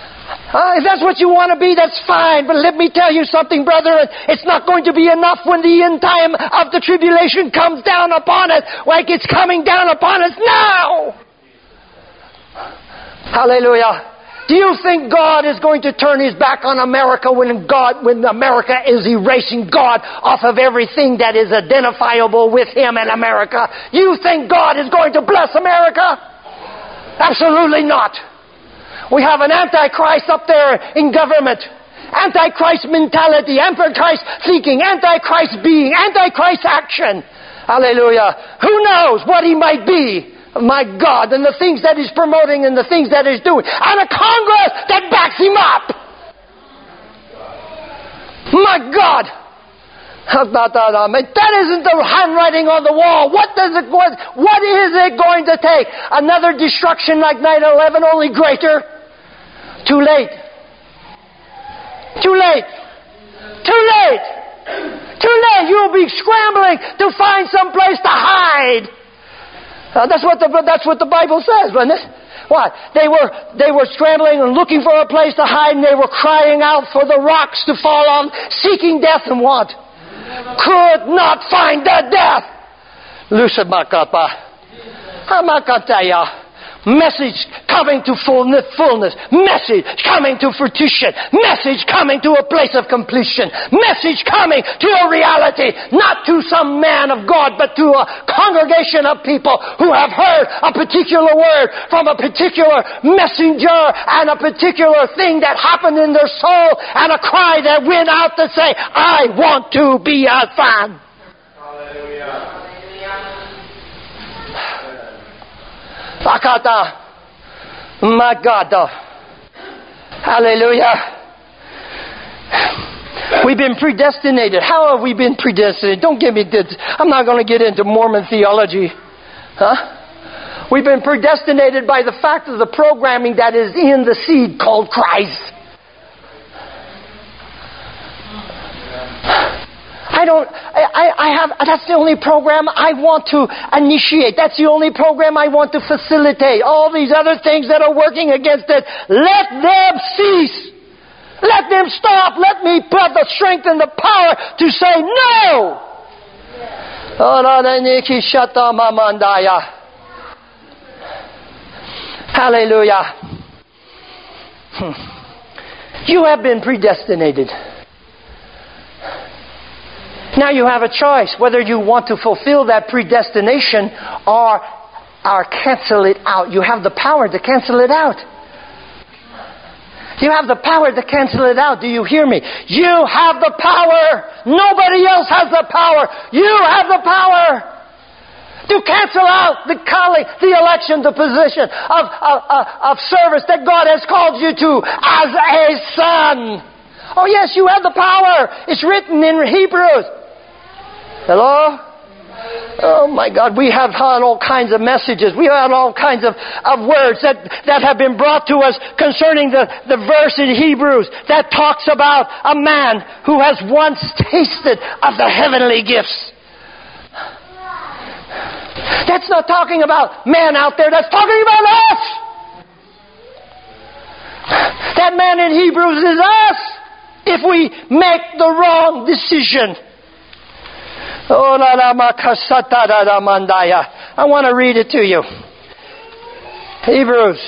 Uh, if that's what you want to be, that's fine. But let me tell you something, brother. It's not going to be enough when the end time of the tribulation comes down upon us like it's coming down upon us now. Hallelujah. Do you think God is going to turn His back on America when God, when America is erasing God off of everything that is identifiable with Him and America? You think God is going to bless America? Absolutely not. We have an antichrist up there in government. Antichrist mentality, antichrist thinking, antichrist being, antichrist action. Hallelujah. Who knows what he might be? My God, and the things that he's promoting and the things that he's doing. And a Congress that backs him up. My God. That isn't the handwriting on the wall. What does it, what, what is it going to take? Another destruction like nine eleven, only greater? Too late. Too late. Too late. Too late. You'll be scrambling to find some place to hide. Uh, that's what the that's what the Bible says, wasn't it? What? They were they were scrambling and looking for a place to hide, and they were crying out for the rocks to fall on, seeking death, and what? Could not find the death. Lusamakapa. Hamakataya. Message coming to fullness, fullness. Message coming to fruition. Message coming to a place of completion. Message coming to a reality. Not to some man of God, but to a congregation of people who have heard a particular word from a particular messenger and a particular thing that happened in their soul and a cry that went out to say, I want to be a fan. Hallelujah. Akata. My God. Hallelujah. We've been predestinated. How have we been predestinated? Don't give me this. I'm not going to get into Mormon theology. Huh? We've been predestinated by the fact of the programming that is in the seed called Christ. I don't, I, I have, that's the only program I want to initiate. That's the only program I want to facilitate. All these other things that are working against it, let them cease. Let them stop. Let me put the strength and the power to say no. Hallelujah. You have been predestinated. Now you have a choice whether you want to fulfill that predestination or, or cancel it out. You have the power to cancel it out. You have the power to cancel it out. Do you hear me? You have the power. Nobody else has the power. You have the power to cancel out the calling, the election, the position of, of, of service that God has called you to as a son. Oh yes, you have the power. It's written in Hebrews. Hello? Oh my God, we have had all kinds of messages. We have had all kinds of, of words that, that have been brought to us concerning the, the verse in Hebrews that talks about a man who has once tasted of the heavenly gifts. That's not talking about man out there. That's talking about us. That man in Hebrews is us if we make the wrong decision. Oh, I want to read it to you. Hebrews.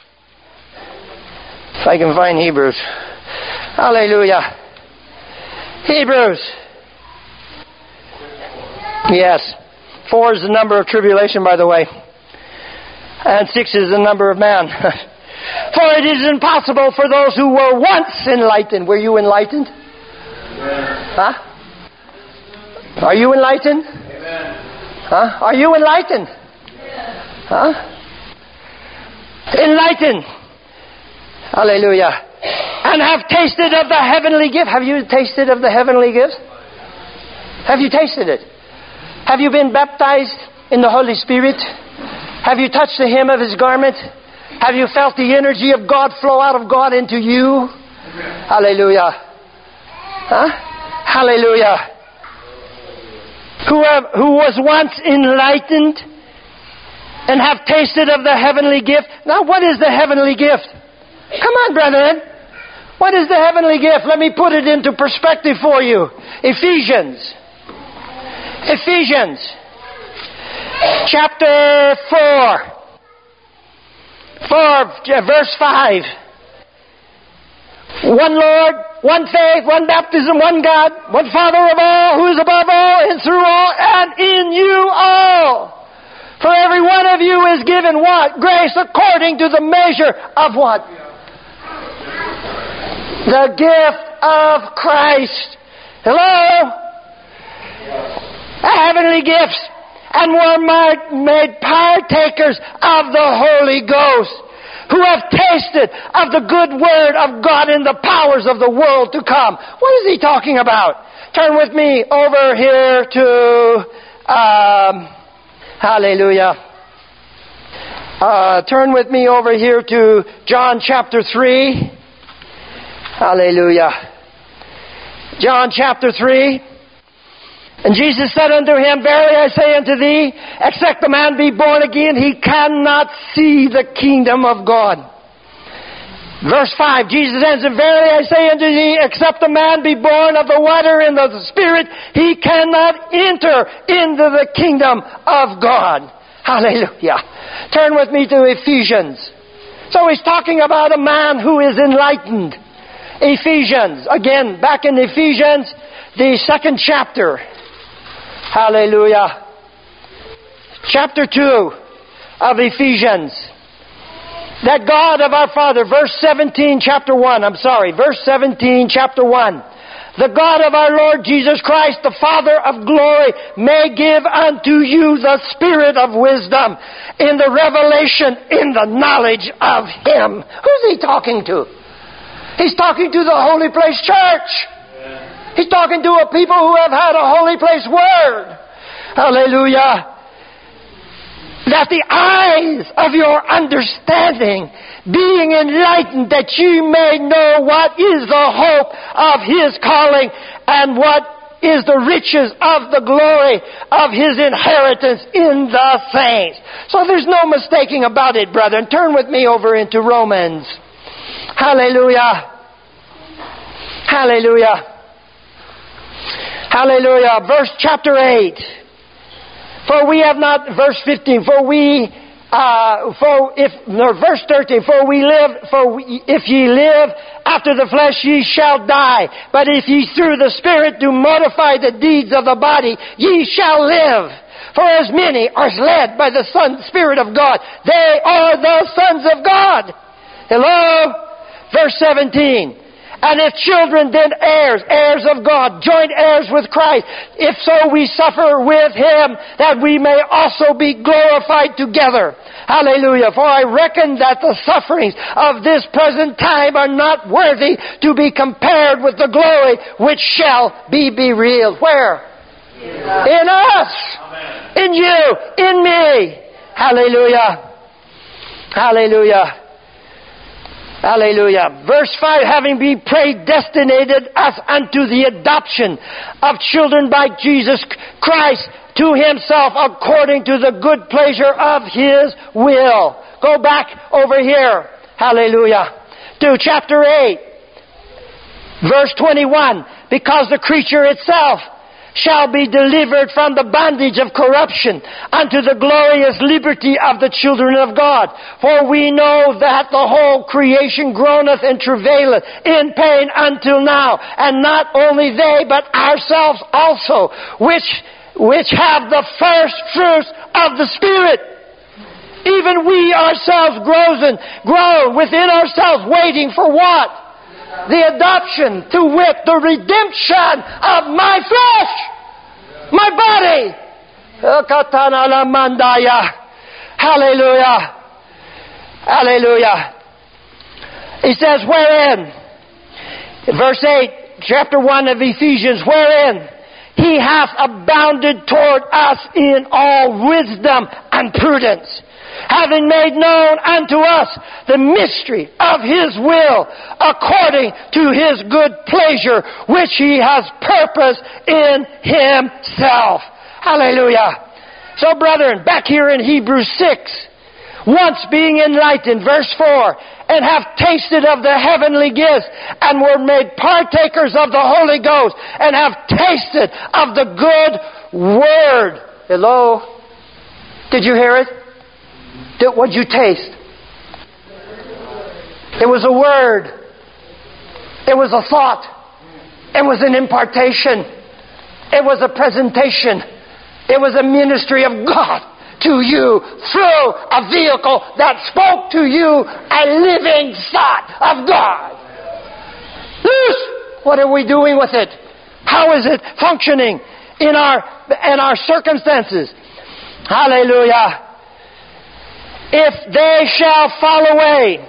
If I can find Hebrews. Hallelujah. Hebrews. Yes. Four is the number of tribulation, by the way. And six is the number of man. For it is impossible for those who were once enlightened. Were you enlightened? Amen. Huh? Are you enlightened? Amen. Huh? Are you enlightened? Amen. Huh? Enlightened. Hallelujah. And have tasted of the heavenly gift. Have you tasted of the heavenly gift? Have you tasted it? Have you been baptized in the Holy Spirit? Have you touched the hem of His garment? Have you felt the energy of God flow out of God into you? Amen. Hallelujah. Huh? Hallelujah. Who, have, who was once enlightened and have tasted of the heavenly gift. Now, what is the heavenly gift? Come on, brethren. What is the heavenly gift? Let me put it into perspective for you. Ephesians. Ephesians. Chapter four. four, verse five. One Lord, one faith, one baptism, one God, one Father of all, who is above all, and through all, and in you all. For every one of you is given what? Grace according to the measure of what? The gift of Christ. Hello? Heavenly gifts. And were made partakers of the Holy Ghost, who have tasted of the good word of God in the powers of the world to come. What is he talking about? Turn with me over here to, um, hallelujah. Uh, turn with me over here to John chapter three. Hallelujah. John chapter three. And Jesus said unto him, Verily I say unto thee, except a man be born again, he cannot see the kingdom of God. Verse five, Jesus answered, Verily I say unto thee, except a man be born of the water and of the Spirit, he cannot enter into the kingdom of God. Hallelujah. Turn with me to Ephesians. So he's talking about a man who is enlightened. Ephesians. Again, back in Ephesians, the second chapter. Hallelujah. Chapter two of Ephesians. That God of our Father, verse seventeen, chapter one, I'm sorry, verse seventeen, chapter one. The God of our Lord Jesus Christ, the Father of glory, may give unto you the spirit of wisdom in the revelation, in the knowledge of Him. Who's He talking to? He's talking to the Holy Place Church. He's talking to a people who have had a Holy Place Word. Hallelujah. That the eyes of your understanding being enlightened, that ye may know what is the hope of His calling and what is the riches of the glory of His inheritance in the saints. So there's no mistaking about it, brethren. Turn with me over into Romans. Hallelujah. Hallelujah. Hallelujah. Verse chapter eight. For we have not, verse fifteen, for we, uh, for if, no, verse thirteen, for we live, for we, if ye live after the flesh, ye shall die. But if ye through the Spirit do mortify the deeds of the body, ye shall live. For as many are led by the Son, Spirit of God, they are the sons of God. Hello? Verse seventeen. And if children, then heirs, heirs of God, joint heirs with Christ, if so we suffer with Him, that we may also be glorified together. Hallelujah. For I reckon that the sufferings of this present time are not worthy to be compared with the glory which shall be revealed. Where? In us. Amen. In you. In me. Hallelujah. Hallelujah. Hallelujah. Verse five, having been predestinated us unto the adoption of children by Jesus Christ to Himself according to the good pleasure of His will. Go back over here. Hallelujah. To chapter eight, verse twenty-one. Because the creature itself shall be delivered from the bondage of corruption unto the glorious liberty of the children of God. For we know that the whole creation groaneth and travaileth in pain until now. And not only they, but ourselves also, which, which have the first fruits of the Spirit. Even we ourselves groan, groan within ourselves, waiting for what? The adoption, to wit, the redemption of my flesh, my body. Hallelujah. Hallelujah. He says, wherein, verse eight, chapter one of Ephesians, wherein He hath abounded toward us in all wisdom and prudence, having made known unto us the mystery of His will, according to His good pleasure, which He has purposed in Himself. Hallelujah. So, brethren, back here in Hebrews six, once being enlightened, verse four, and have tasted of the heavenly gifts, and were made partakers of the Holy Ghost, and have tasted of the good word. Hello? Did you hear it? Did, what'd you taste? It was a word. It was a thought. It was an impartation. It was a presentation. It was a ministry of God to you through a vehicle that spoke to you a living thought of God. Loose! What are we doing with it? How is it functioning in our in our circumstances? Hallelujah. If they shall fall away,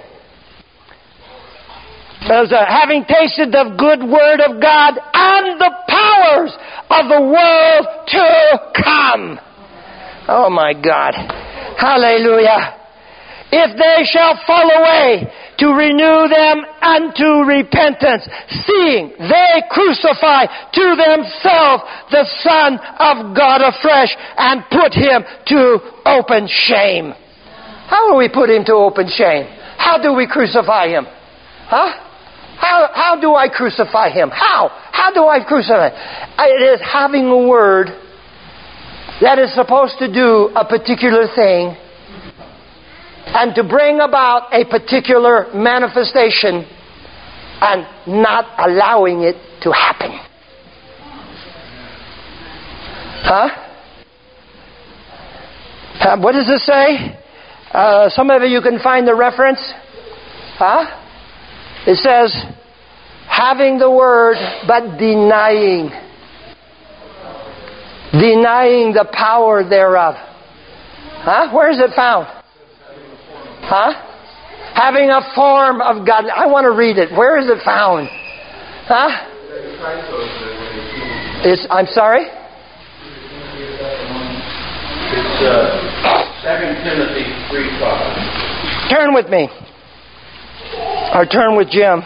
as, uh, having tasted the good word of God and the powers of the world to come. Oh my God. Hallelujah. If they shall fall away, to renew them unto repentance, seeing they crucify to themselves the Son of God afresh, and put Him to open shame. How do we put Him to open shame? How do we crucify Him? Huh? How, how do I crucify Him? How? How do I crucify Him? It is having a word that is supposed to do a particular thing and to bring about a particular manifestation and not allowing it to happen. Huh? Uh, what does it say? Uh, some of you can find the reference. Huh? It says, having the word, but denying. Denying the power thereof. Huh? Where is it found? Huh? Having a form of God. I want to read it. Where is it found? Huh? It's, I'm sorry? It's uh, Second Timothy three five. Turn with me. Or turn with Jim.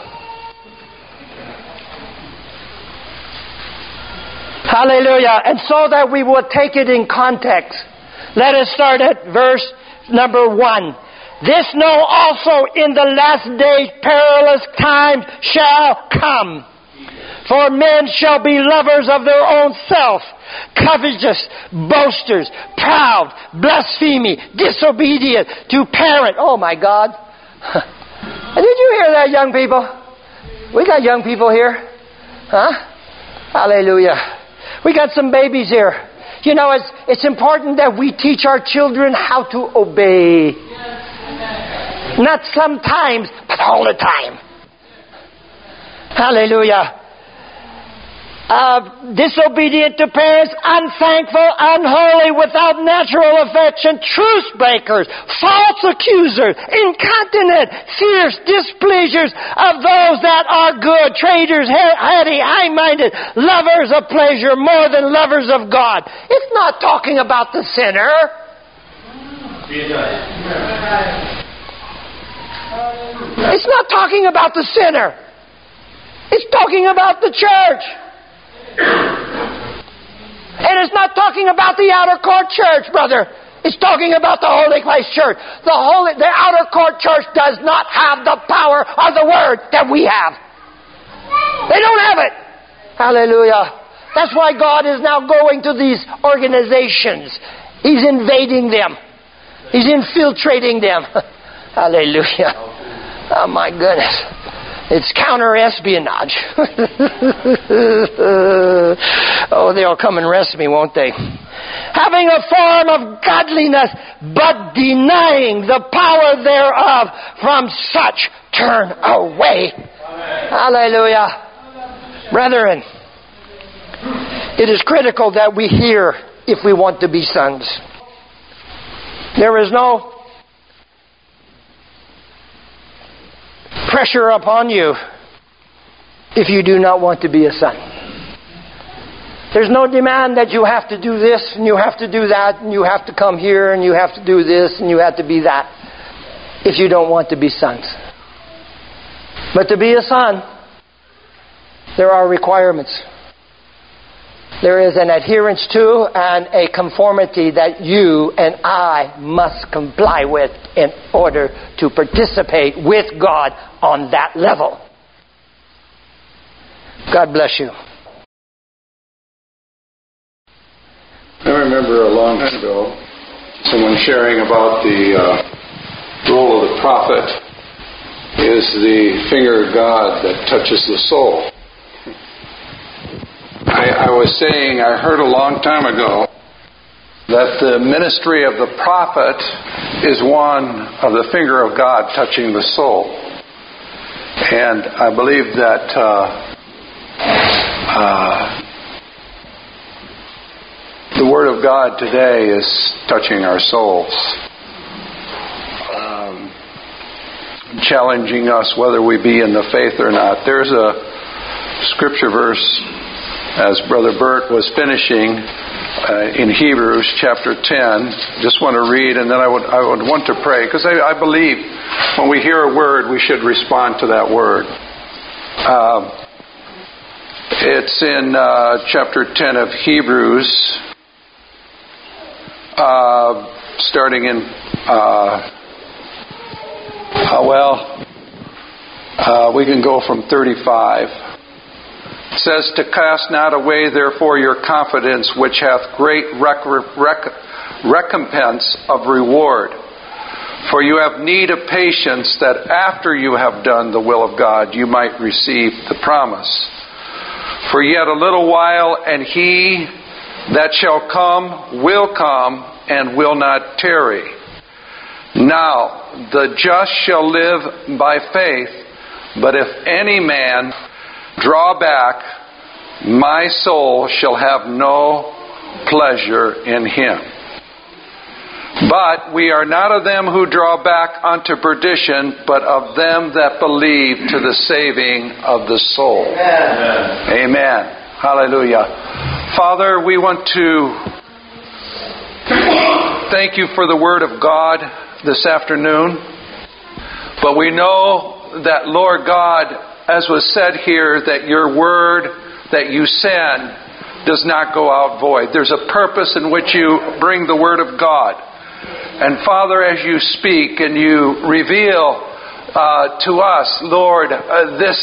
Hallelujah. And so that we will take it in context, let us start at verse number one. This know also in the last days perilous times shall come. For men shall be lovers of their own self, covetous, boasters, proud, blaspheming, disobedient to parent. Oh my God. Did you hear that, young people? We got young people here. Huh? Hallelujah. We got some babies here. You know, it's, it's important that we teach our children how to obey. Not sometimes, but all the time. Hallelujah. Uh, disobedient to parents, unthankful, unholy, without natural affection, truce breakers, false accusers, incontinent, fierce displeasures of those that are good, traitors, heady, high-minded, lovers of pleasure more than lovers of God. It's not talking about the sinner. It's not talking about the sinner. It's talking about the church. And it's not talking about the outer court church, brother. It's talking about the Holy Place church. The holy, the outer court church does not have the power of the word that we have. They don't have it. Hallelujah. That's why God is now going to these organizations. He's invading them. He's infiltrating them. Hallelujah. Oh my goodness. It's counter-espionage. Oh, they'll come and arrest me, won't they? Having a form of godliness, but denying the power thereof, from such turn away. Amen. Hallelujah. Brethren, it is critical that we hear if we want to be sons. There is no pressure upon you if you do not want to be a son. There's no demand that you have to do this and you have to do that and you have to come here and you have to do this and you have to be that if you don't want to be sons. But to be a son, there are requirements. There is an adherence to and a conformity that you and I must comply with in order to participate with God on that level. God bless you. I remember a long time ago someone sharing about the uh, role of the prophet is the finger of God that touches the soul. I, I was saying, I heard a long time ago that the ministry of the prophet is one of the finger of God touching the soul. And I believe that uh, uh, the Word of God today is touching our souls, um, challenging us whether we be in the faith or not. There's a scripture verse, as Brother Bert was finishing, uh, in Hebrews chapter ten. Just want to read, and then I would I would want to pray, because I, I believe when we hear a word, we should respond to that word. Uh, it's in uh, chapter ten of Hebrews, uh, starting in uh, uh, well, uh, we can go from thirty-five. It says, to cast not away therefore your confidence, which hath great rec- rec- recompense of reward. For you have need of patience, that after you have done the will of God, you might receive the promise. For yet a little while, and he that shall come will come, and will not tarry. Now the just shall live by faith, but if any man draw back, my soul shall have no pleasure in him. But we are not of them who draw back unto perdition, but of them that believe to the saving of the soul. Amen. Amen. Hallelujah. Father, we want to thank you for the Word of God this afternoon. But we know that, Lord God, as was said here, that your word that you send does not go out void. There's a purpose in which you bring the word of God. And Father, as you speak and you reveal uh, to us, Lord, uh, this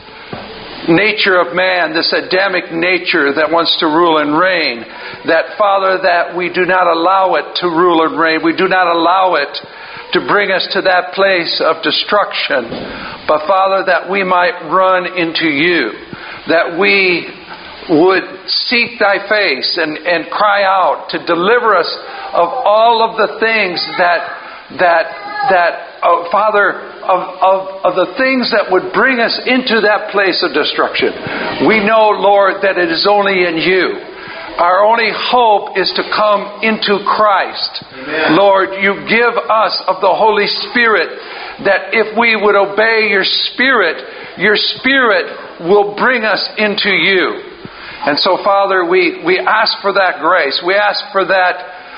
nature of man, this Adamic nature that wants to rule and reign, that, Father, that we do not allow it to rule and reign. We do not allow it to bring us to that place of destruction. But Father, that we might run into you, that we would seek thy face and, and cry out to deliver us of all of the things that, that, that uh, Father, of, of, of the things that would bring us into that place of destruction. We know, Lord, that it is only in you. Our only hope is to come into Christ. Amen. Lord, you give us of the Holy Spirit, that if we would obey your Spirit, your Spirit will bring us into you. And so, Father, we, we ask for that grace. We ask for that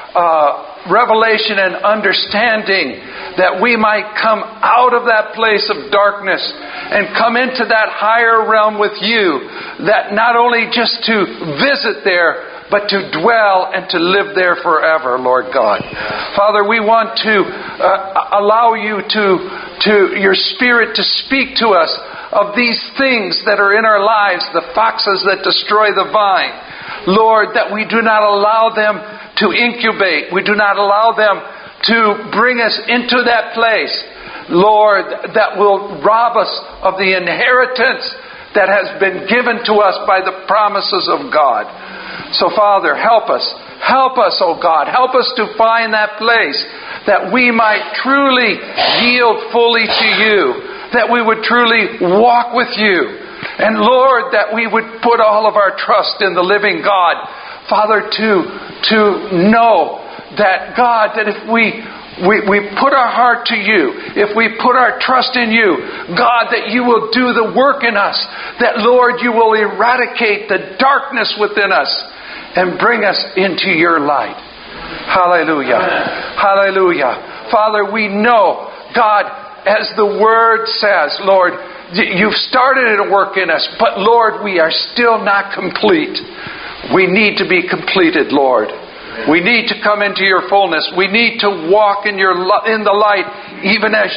uh, revelation and understanding, that we might come out of that place of darkness and come into that higher realm with you, that not only just to visit there, but to dwell and to live there forever, Lord God. Father, we want to uh, allow you to, to your Spirit to speak to us of these things that are in our lives, the foxes that destroy the vine. Lord, that we do not allow them to incubate. We do not allow them to bring us into that place, Lord, that will rob us of the inheritance that has been given to us by the promises of God. So, Father, help us. Help us, oh God. Help us to find that place that we might truly yield fully to you, that we would truly walk with you. And, Lord, that we would put all of our trust in the living God. Father, to, to know that, God, that if we We, we put our heart to you, if we put our trust in you, God, that you will do the work in us, that, Lord, you will eradicate the darkness within us and bring us into your light. Hallelujah. Amen. Hallelujah. Father, we know, God, as the Word says, Lord, you've started a work in us, but, Lord, we are still not complete. We need to be completed, Lord. We need to come into your fullness. We need to walk in your in the light, even as,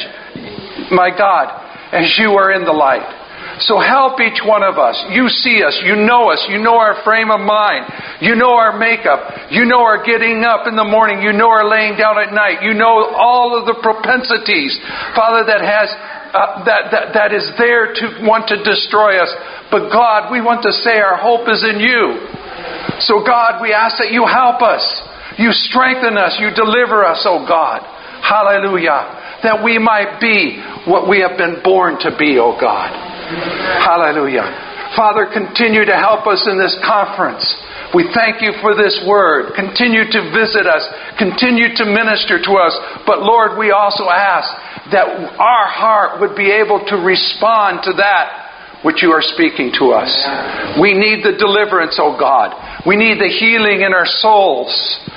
my God, as you are in the light. So help each one of us. You see us. You know us. You know our frame of mind. You know our makeup. You know our getting up in the morning. You know our laying down at night. You know all of the propensities, Father, that has uh, that, that that is there to want to destroy us. But God, we want to say our hope is in you. So God, we ask that you help us. You strengthen us. You deliver us, oh God. Hallelujah. That we might be what we have been born to be, oh God. Hallelujah. Father, continue to help us in this conference. We thank you for this word. Continue to visit us. Continue to minister to us. But Lord, we also ask that our heart would be able to respond to that which you are speaking to us. We need the deliverance, oh God. We need the healing in our souls.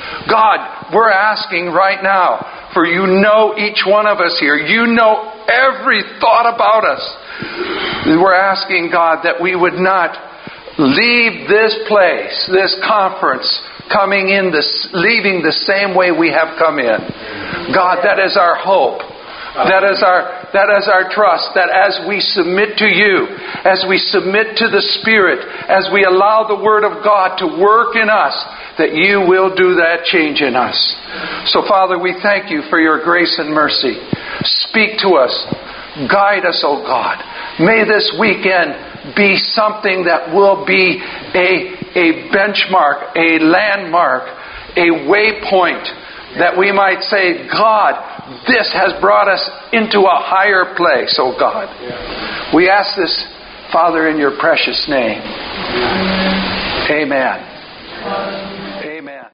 God, we're asking right now, for you know each one of us here. You know every thought about us. We're asking, God, that we would not leave this place, this conference, coming in, this, leaving the same way we have come in. God, that is our hope. That is our that is our trust, that as we submit to you, as we submit to the Spirit, as we allow the Word of God to work in us, that you will do that change in us. So, Father, we thank you for your grace and mercy. Speak to us. Guide us, O God. May this weekend be something that will be a, a benchmark, a landmark, a waypoint, that we might say, God, this has brought us into a higher place, oh God. We ask this, Father, in your precious name. Amen.